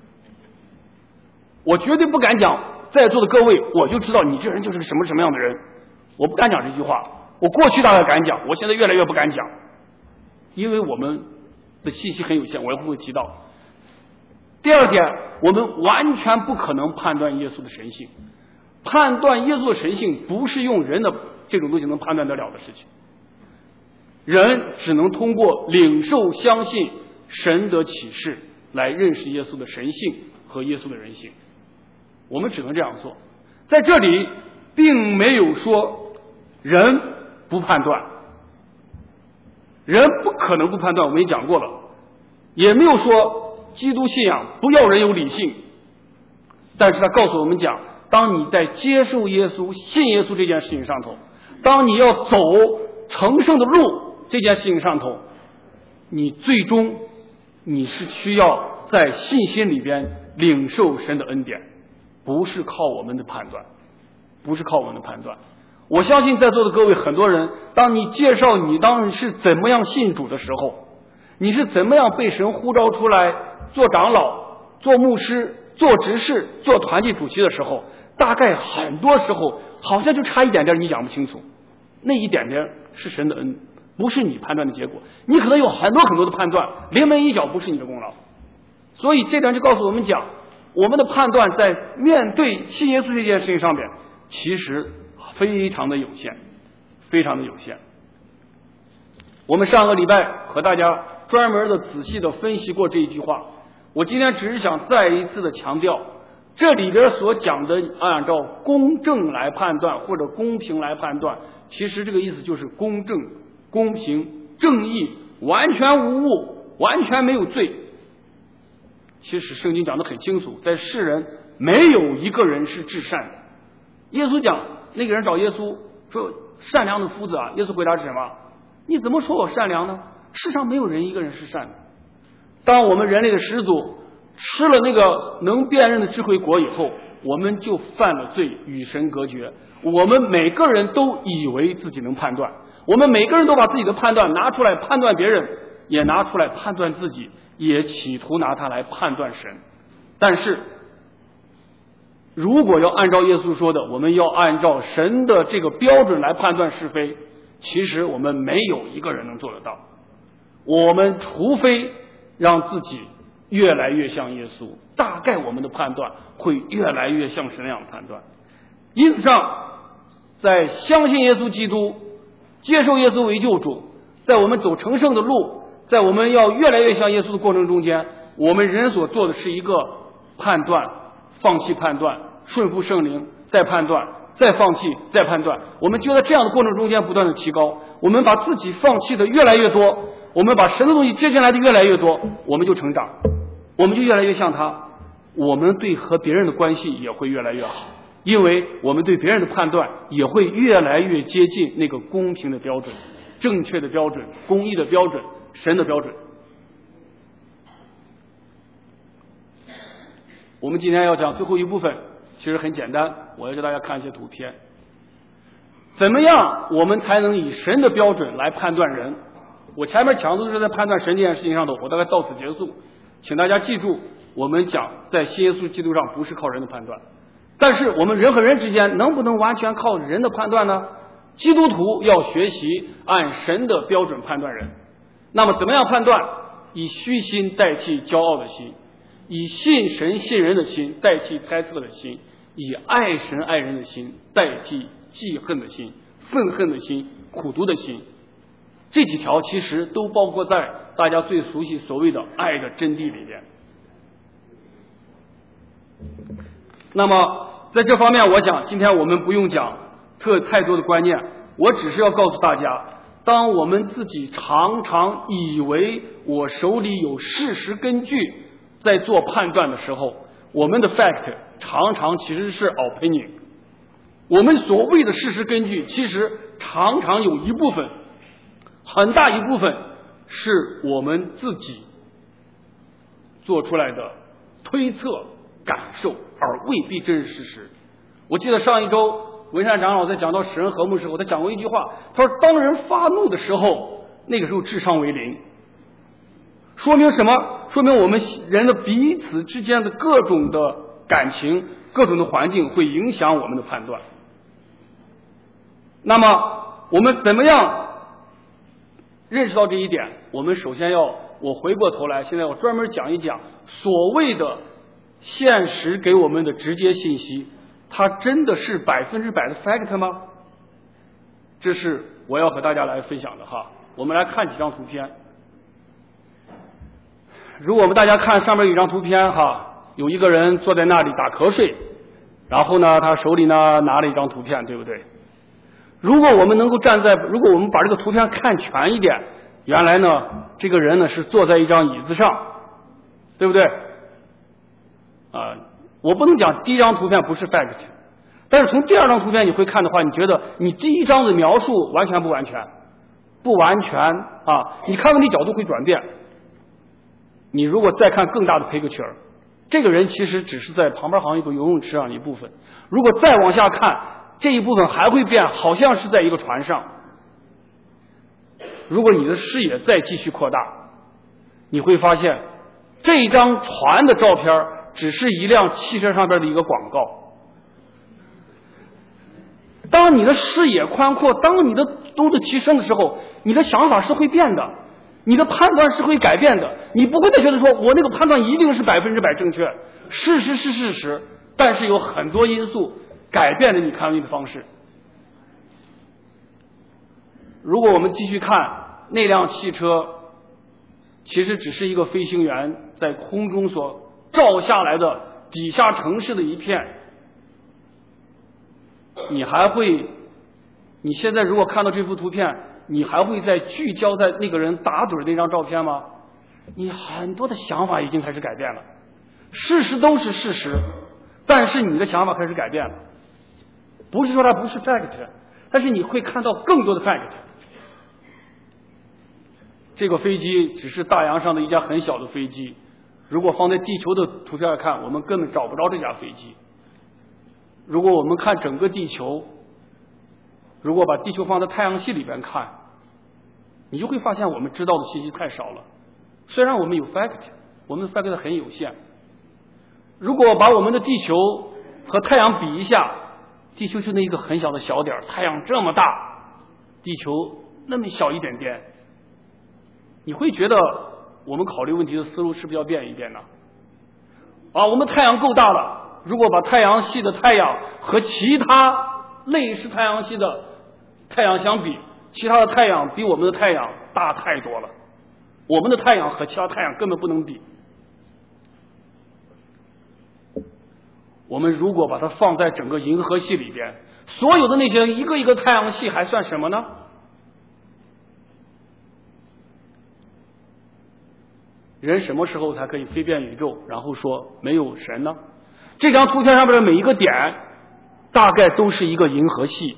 我绝对不敢讲在座的各位我就知道你这人就是个什么什么样的人，我不敢讲这句话。我过去大概敢讲，我现在越来越不敢讲，因为我们的信息很有限，我也不会提到。第二点，我们完全不可能判断耶稣的神性。判断耶稣的神性不是用人的这种东西能判断得了的事情，人只能通过领受相信神的启示来认识耶稣的神性和耶稣的人性，我们只能这样做。在这里并没有说人不判断，人不可能不判断，我们也讲过了，也没有说基督信仰不要人有理性，但是他告诉我们讲，当你在接受耶稣、信耶稣这件事情上头，当你要走成圣的路这件事情上头，你最终你是需要在信心里边领受神的恩典，不是靠我们的判断，不是靠我们的判断。我相信在座的各位很多人，当你介绍你当时是怎么样信主的时候，你是怎么样被神呼召出来做长老、做牧师、做执事、做团体主席的时候，大概很多时候好像就差一点点你讲不清楚，那一点点是神的恩，不是你判断的结果。你可能有很多很多的判断，临门一脚不是你的功劳。所以这点就告诉我们讲，我们的判断在面对信耶稣这件事情上面其实非常的有限，非常的有限。我们上个礼拜和大家专门的仔细的分析过这一句话，我今天只是想再一次的强调，这里边所讲的按照公正来判断或者公平来判断，其实这个意思就是公正、公平、正义，完全无误，完全没有罪。其实圣经讲得很清楚，在世人没有一个人是至善的。耶稣讲，那个人找耶稣说，善良的夫子啊，耶稣回答是什么？你怎么说我善良呢？世上没有人一个人是善的。当我们人类的始祖吃了那个能辨认的智慧果以后，我们就犯了罪，与神隔绝。我们每个人都以为自己能判断，我们每个人都把自己的判断拿出来判断别人，也拿出来判断自己，也企图拿它来判断神。但是如果要按照耶稣说的，我们要按照神的这个标准来判断是非，其实我们没有一个人能做得到。我们除非让自己越来越像耶稣，大概我们的判断会越来越像神那样的判断。因此上，在相信耶稣基督、接受耶稣为救主，在我们走成圣的路，在我们要越来越像耶稣的过程中间，我们人所做的是一个判断，放弃判断，顺服圣灵，再判断，再放弃，再判断。我们就在这样的过程中间不断的提高，我们把自己放弃的越来越多， 我们把神的东西接进来的越来越多，我们就成长，我们就越来越像他，我们对和别人的关系也会越来越好，因为我们对别人的判断也会越来越接近那个公平的标准、正确的标准、公义的标准、神的标准。我们今天要讲最后一部分，其实很简单，我要给大家看一些图片。怎么样我们才能以神的标准来判断人？我前面讲的都是在判断神这件事情上的，我大概到此结束。请大家记住，我们讲在信耶稣基督上不是靠人的判断，但是我们人和人之间能不能完全靠人的判断呢？基督徒要学习按神的标准判断人。那么怎么样判断？以虚心代替骄傲的心，以信神信人的心代替猜测的心，以爱神爱人的心代替记恨的心、愤恨的心、苦毒的心。这几条其实都包括在大家最熟悉所谓的爱的真谛里边。那么在这方面，我想今天我们不用讲特太多的观念，我只是要告诉大家，当我们自己常常以为我手里有事实根据在做判断的时候，我们的 fact 常常其实是 opinion。我们所谓的事实根据，其实常常有一部分，很大一部分是我们自己做出来的推测、感受，而未必真是事实。我记得上一周文山长老在讲到使人和睦的时候，他讲过一句话，他说当人发怒的时候，那个时候智商为零。说明什么？说明我们人的彼此之间的各种的感情、各种的环境会影响我们的判断。那么我们怎么样认识到这一点？我们首先要，我回过头来，现在我专门讲一讲所谓的现实给我们的直接信息，它真的是百分之百的 fact 吗？这是我要和大家来分享的哈。我们来看几张图片。如果我们大家看上面有一张图片哈，有一个人坐在那里打瞌睡，然后呢，他手里呢拿了一张图片，对不对？如果我们能够站在，如果我们把这个图片看全一点，原来呢，这个人呢是坐在一张椅子上，对不对？啊、呃，我不能讲第一张图片不是 fact， 但是从第二张图片你会看的话，你觉得你第一张的描述完全不完全？不完全啊！你看问题角度会转变。你如果再看更大的 picture， 这个人其实只是在旁边好像有个游泳池上的一部分。如果再往下看，这一部分还会变，好像是在一个船上。如果你的视野再继续扩大，你会发现这张船的照片只是一辆汽车上边的一个广告。当你的视野宽阔，当你的度的提升的时候，你的想法是会变的，你的判断是会改变的。你不会再觉得说我那个判断一定是百分之百正确，事实是事实，但是有很多因素改变了你看问题的方式。如果我们继续看那辆汽车，其实只是一个飞行员在空中所照下来的底下城市的一片，你还会，你现在如果看到这幅图片，你还会再聚焦在那个人打盹那张照片吗？你很多的想法已经开始改变了。事实都是事实，但是你的想法开始改变了。不是说它不是 fact， 但是你会看到更多的 fact。这个飞机只是大洋上的一架很小的飞机，如果放在地球的图片看，我们根本找不着这架飞机。如果我们看整个地球，如果把地球放在太阳系里边看，你就会发现我们知道的信息太少了。虽然我们有 fact， 我们的 fact 很有限。如果把我们的地球和太阳比一下，地球就那一个很小的小点，太阳这么大，地球那么小一点点，你会觉得我们考虑问题的思路是不是要变一变呢？啊，我们太阳够大了，如果把太阳系的太阳和其他类似太阳系的太阳相比，其他的太阳比我们的太阳大太多了，我们的太阳和其他太阳根本不能比。我们如果把它放在整个银河系里边，所有的那些一个一个太阳系还算什么呢？ 人什么时候才可以飞遍宇宙，然后说没有神呢？这张图片上面的每一个点，大概都是一个银河系。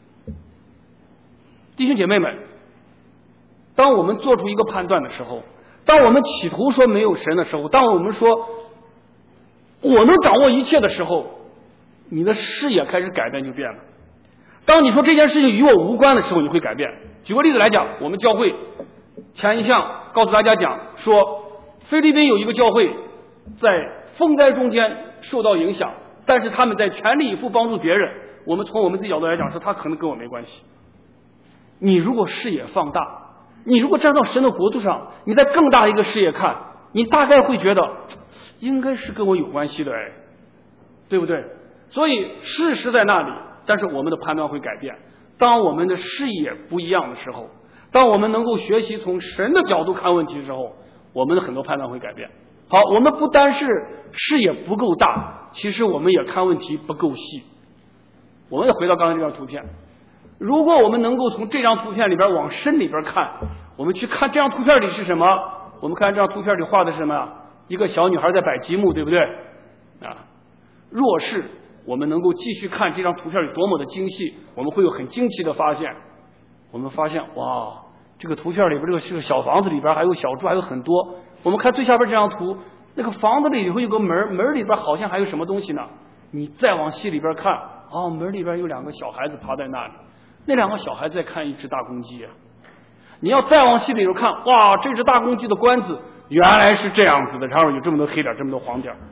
弟兄姐妹们，当我们做出一个判断的时候，当我们企图说没有神的时候，当我们说我能掌握一切的时候，你的视野开始改变就变了。当你说这件事情与我无关的时候，你会改变。举个例子来讲，我们教会前一项告诉大家讲说，菲律宾有一个教会在风灾中间受到影响，但是他们在全力以赴帮助别人。我们从我们自己角度来讲，说他可能跟我没关系。你如果视野放大，你如果站到神的国度上，你在更大的一个视野看，你大概会觉得应该是跟我有关系的，哎，对不对？所以事实在那里，但是我们的判断会改变。当我们的视野不一样的时候，当我们能够学习从神的角度看问题的时候，我们的很多判断会改变。好，我们不单是视野不够大，其实我们也看问题不够细。我们也回到刚才这张图片，如果我们能够从这张图片里边往深里边看，我们去看这张图片里是什么？我们看这张图片里画的是什么呀？一个小女孩在摆积木，对不对？啊，若是我们能够继续看这张图片里多么的精细，我们会有很惊奇的发现。我们发现，哇，这个图片里边这个这个小房子里边还有小猪，还有很多。我们看最下边这张图，那个房子里会有个门，门里边好像还有什么东西呢？你再往细里边看，哦，门里边有两个小孩子趴在那里，那两个小孩子在看一只大公鸡啊。你要再往细里头看，哇，这只大公鸡的冠子原来是这样子的，然后有这么多黑点，这么多黄点。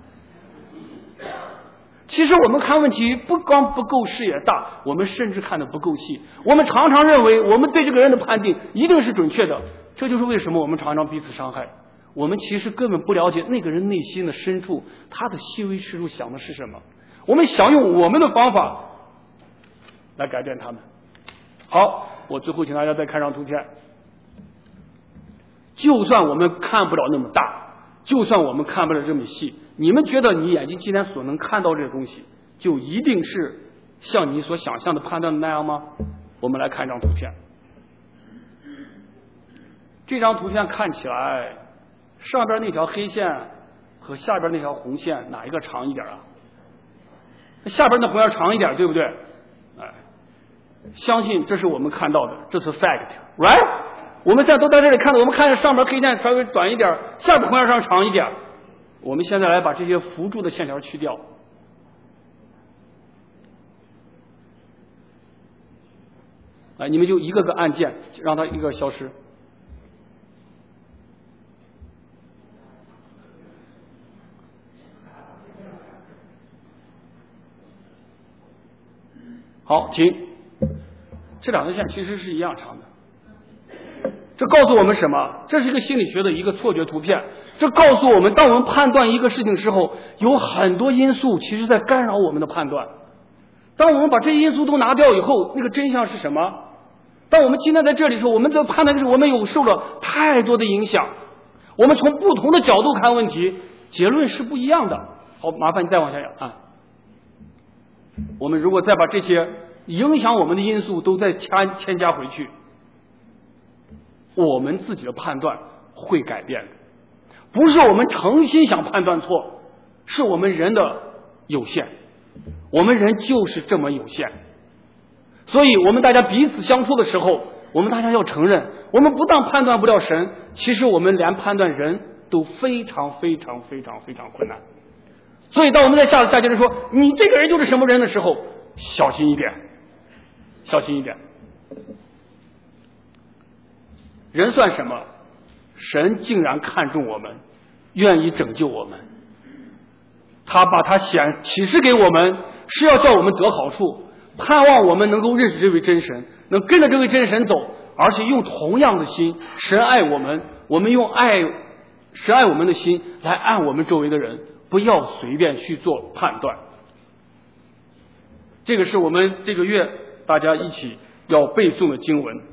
其实我们看问题不光不够视野大，我们甚至看得不够细。我们常常认为我们对这个人的判定一定是准确的，这就是为什么我们常常彼此伤害。我们其实根本不了解那个人内心的深处，他的细微之处想的是什么。我们想用我们的方法来改变他们。好，我最后请大家再看张图片。就算我们看不了那么大，就算我们看不了这么细，你们觉得你眼睛今天所能看到这个东西，就一定是像你所想象的判断的那样吗？我们来看一张图片。这张图片看起来，上边那条黑线和下边那条红线哪一个长一点啊？下边那红线长一点，对不对？哎，相信这是我们看到的，这是 fact，right？ 我们现在都在这里看到，我们看见上边黑线稍微短一点，下边红线上长一点。我们现在来把这些辅助的线条去掉。哎，你们就一个个按键，让它一个消失。好，停。这两条线其实是一样长的。这告诉我们什么？这是一个心理学的一个错觉图片。这告诉我们，当我们判断一个事情时候，有很多因素其实在干扰我们的判断。当我们把这些因素都拿掉以后，那个真相是什么？当我们今天在这里的时候，我们在判断的时候，我们有受了太多的影响。我们从不同的角度看问题，结论是不一样的。好，麻烦你再往下啊。我们如果再把这些影响我们的因素都再加添加回去，我们自己的判断会改变的。不是我们诚心想判断错，是我们人的有限，我们人就是这么有限。所以我们大家彼此相处的时候，我们大家要承认，我们不但判断不了神，其实我们连判断人都非常非常非常非常困难。所以当我们在下下节人说你这个人就是什么人的时候，小心一点，小心一点。人算什么？神竟然看重我们，愿意拯救我们。他把他显启示给我们，是要叫我们得好处，盼望我们能够认识这位真神，能跟着这位真神走，而且用同样的心，神爱我们，我们用爱神爱我们的心来爱我们周围的人，不要随便去做判断。这个是我们这个月大家一起要背诵的经文。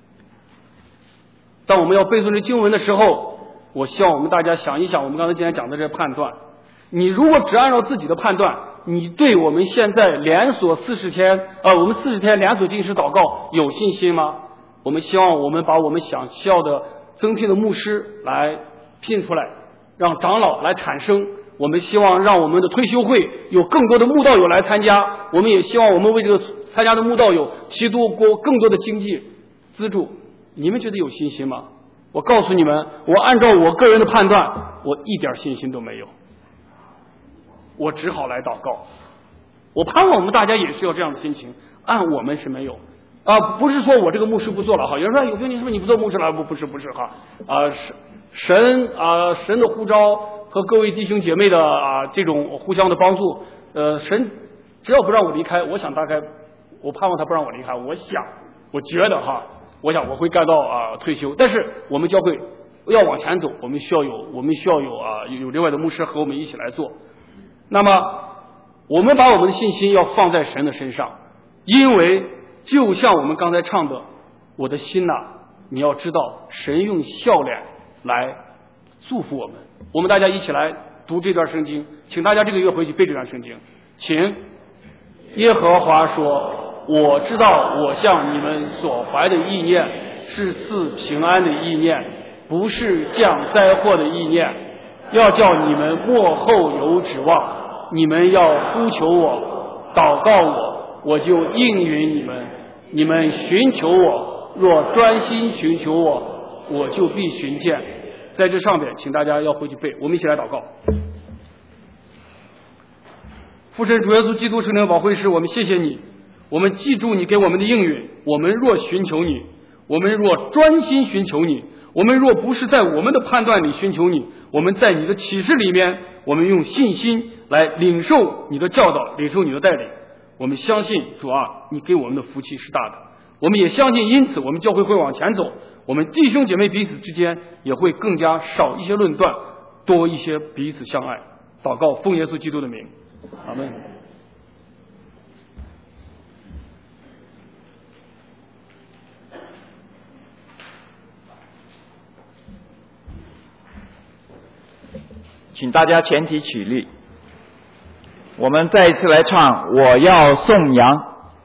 当我们要背诵这经文的时候，我希望我们大家想一想我们刚才今天讲的这判断。你如果只按照自己的判断，你对我们现在连锁四十天呃，我们四十天连锁禁食祷告有信心吗？我们希望我们把我们想需要的增聘的牧师来拼出来，让长老来产生。我们希望让我们的退休会有更多的慕道友来参加，我们也希望我们为这个参加的慕道友提供过更多的经济资助。你们觉得有信心吗？我告诉你们，我按照我个人的判断，我一点信心都没有，我只好来祷告。我盼望我们大家也是有这样的心情，按我们是没有啊，不是说我这个牧师不做了哈。有人说有兄弟是不是你不做牧师了？不，不是，不是哈啊，神神啊，神的呼召和各位弟兄姐妹的啊这种互相的帮助，呃，神只要不让我离开，我想大概我盼望他不让我离开，我想我觉得哈。我想我会干到啊退休，但是我们教会要往前走，我们需要有我们需要有啊有另外的牧师和我们一起来做。那么我们把我们的信心要放在神的身上，因为就像我们刚才唱的，我的心呐、啊，你要知道，神用笑脸来祝福我们。我们大家一起来读这段圣经，请大家这个月回去背这段圣经，请。耶和华说。我知道我向你们所怀的意念是赐平安的意念，不是降灾祸的意念，要叫你们末后有指望。你们要呼求我，祷告我，我就应允你们。你们寻求我，若专心寻求我，我就必寻见。在这上边请大家要回去背，我们一起来祷告。父神主耶稣基督圣灵保惠师，我们谢谢你，我们记住你给我们的应允。我们若寻求你，我们若专心寻求你，我们若不是在我们的判断里寻求你，我们在你的启示里面，我们用信心来领受你的教导，领受你的带领。我们相信主啊，你给我们的福气是大的。我们也相信，因此我们教会会往前走，我们弟兄姐妹彼此之间也会更加少一些论断，多一些彼此相爱。祷告奉耶稣基督的名，阿们。 请大家全体起立，我们再一次来唱《我要颂扬》。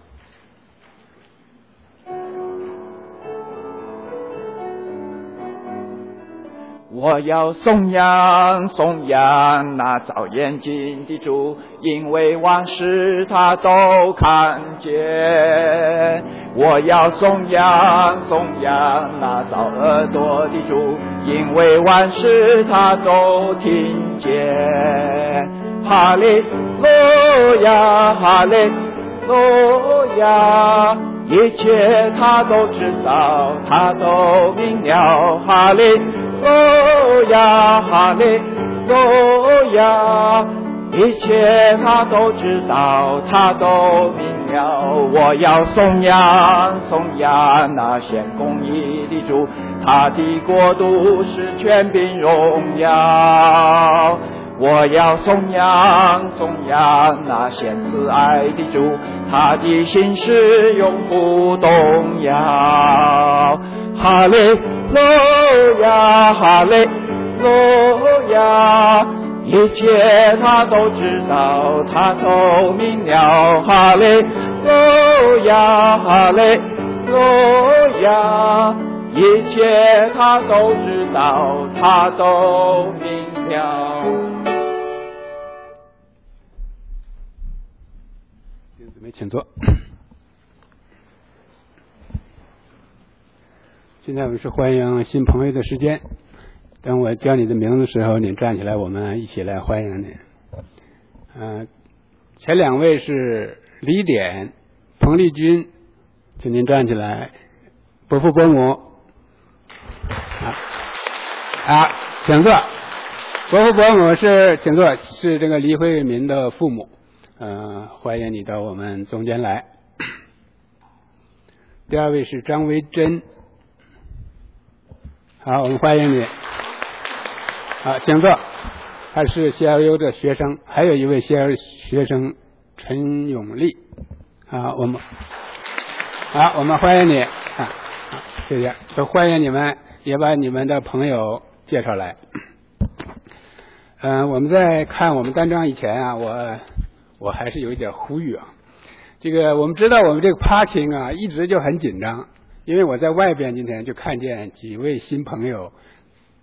我要颂扬颂扬那造眼睛的主，因为万事他都看见。我要颂扬颂扬那造耳朵的主，因为万事他都听见。哈利路亚，哈利路亚，一切他都知道，他都明了。哈利路亚，哈利路亚，一切他都知道，他都明了。我要颂扬颂扬那显公义的主，他的国度是权柄荣耀。我要颂扬颂扬那显慈爱的主，他的心是永不动摇。哈利路亚，哈利路亚，一切他都知道，他都明了。哈利路亚，哈利路亚，一切他都知道，他都明了。 弟兄姊妹，请坐。现在我们是欢迎新朋友的时间。当我叫你的名字的时候，你站起来，我们一起来欢迎你。嗯、呃，前两位是李典、彭丽君，请您站起来。伯父伯母，啊啊，请坐。伯父伯母是请坐，是这个黎慧民的父母。呃，欢迎你到我们中间来。第二位是张维珍。好，我们欢迎你。好，请坐。他是 C L U 的学生，还有一位 C L U 学生陈永利。好，我们好，我们欢迎你。啊，好，谢谢，都欢迎你们，也把你们的朋友介绍来。嗯、呃，我们在看我们单章以前啊，我我还是有一点呼吁啊。这个我们知道我们这个 parking 啊，一直就很紧张。因为我在外边今天就看见几位新朋友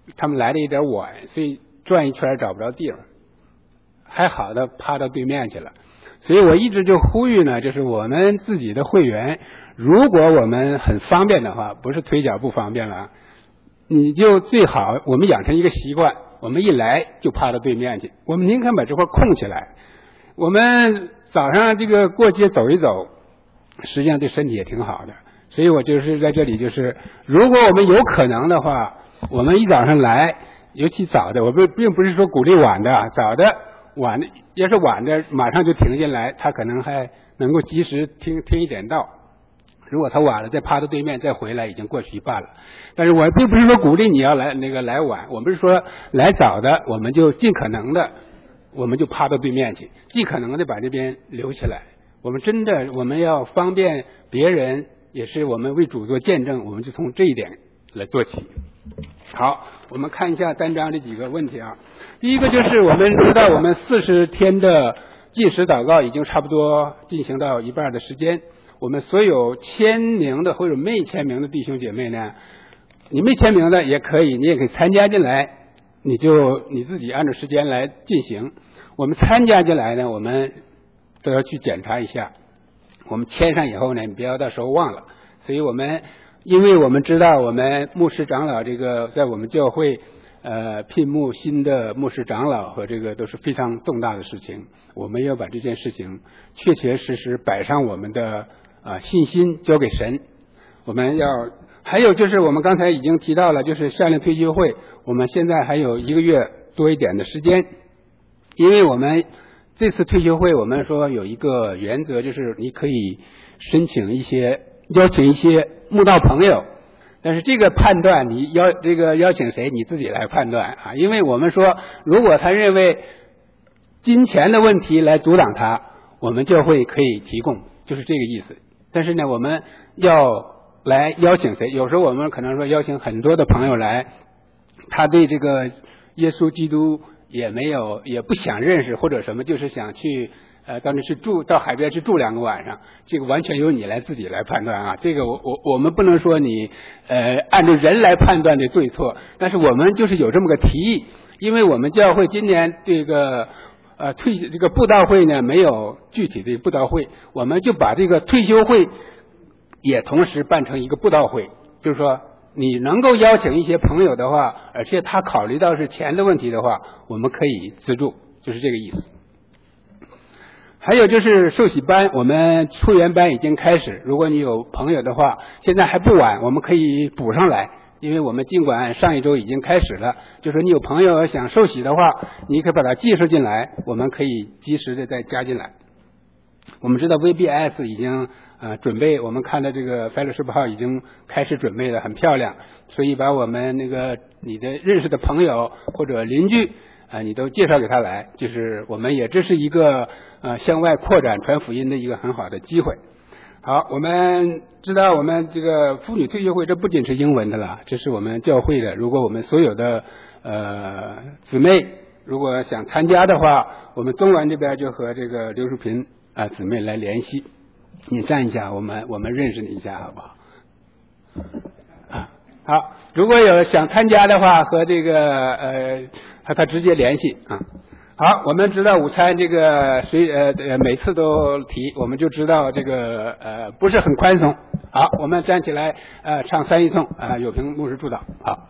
他们来的有点晚，所以转一圈找不着地方，还好的趴到对面去了。所以我一直就呼吁呢，就是我们自己的会员，如果我们很方便的话，不是腿脚不方便了，你就最好我们养成一个习惯，我们一来就趴到对面去，我们宁肯把这块空起来。我们早上这个过街走一走，实际上对身体也挺好的。所以我就是在这里，就是如果我们有可能的话，我们一早上来，尤其早的，我不并不是说鼓励晚的，早的晚的，要是晚的马上就停进来，他可能还能够及时听听一点到。如果他晚了，再趴到对面再回来，已经过去一半了。但是我并不是说鼓励你要来那个来晚，我们是说来早的，我们就尽可能的，我们就趴到对面去，尽可能的把这边留起来。我们真的我们要方便别人，也是我们为主做见证，我们就从这一点来做起。好，我们看一下单章这几个问题啊。第一个就是我们知道我们四十天的禁食祷告已经差不多进行到一半的时间。我们所有签名的或者没签名的弟兄姐妹呢，你没签名的也可以，你也可以参加进来，你就你自己按照时间来进行。我们参加进来呢，我们都要去检查一下，我们签上以后呢，你不要到时候忘了。所以我们因为我们知道我们牧师长老这个在我们教会呃聘牧新的牧师长老和这个都是非常重大的事情，我们要把这件事情确确实实摆上我们的啊信心交给神。我们要还有就是我们刚才已经提到了，就是夏令退休会，我们现在还有一个月多一点的时间，因为我们这次退休会我们说有一个原则，就是你可以申请一些邀请一些慕道朋友，但是这个判断你邀这个邀请谁你自己来判断啊，因为我们说如果他认为金钱的问题来阻挡他，我们教会可以提供，就是这个意思。但是呢，我们要来邀请谁，有时候我们可能说邀请很多的朋友来，他对这个耶稣基督也没有也不想认识或者什么，就是想去呃到那去住，到海边去住两个晚上，这个完全由你来自己来判断啊。这个我我我们不能说你呃按照人来判断的对错，但是我们就是有这么个提议，因为我们教会今年这个呃退这个布道会呢没有具体的布道会，我们就把这个退休会也同时办成一个布道会，就是说你能够邀请一些朋友的话，而且他考虑到是钱的问题的话，我们可以资助，就是这个意思。还有就是受洗班，我们出园班已经开始，如果你有朋友的话，现在还不晚，我们可以补上来，因为我们尽管上一周已经开始了，就是你有朋友想受洗的话，你可以把它介绍进来，我们可以及时的再加进来。我们知道 V B S 已经呃准备，我们看到这个 fellowship号已经开始准备的很漂亮，所以把我们那个你的认识的朋友或者邻居啊、呃，你都介绍给他来，就是我们也这是一个呃向外扩展传福音的一个很好的机会。好，我们知道我们这个妇女退休会，这不仅是英文的了，这是我们教会的。如果我们所有的呃姊妹如果想参加的话，我们中文这边就和这个刘淑萍啊姊妹来联系。你站一下，我们我们认识你一下好不好？啊，好，如果有想参加的话，和这个呃和他直接联系啊。好，我们知道午餐这个随呃呃每次都提，我们就知道这个呃不是很宽松。好，我们站起来呃唱三一颂啊、呃，有平牧师祝祷。好。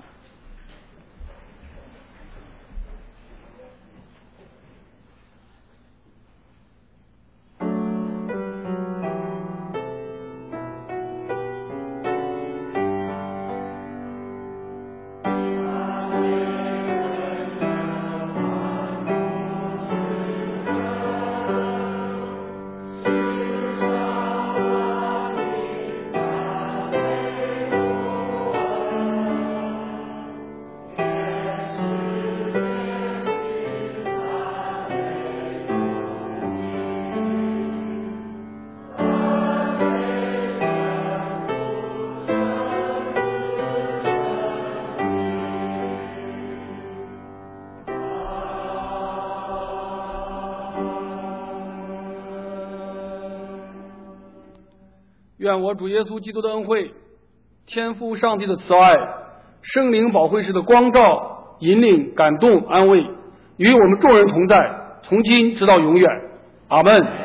愿我主耶稣基督的恩惠，天父上帝的慈爱， 圣灵保惠师的光照、引领、感动、安慰，与我们众人同在，从今直到永远。阿门。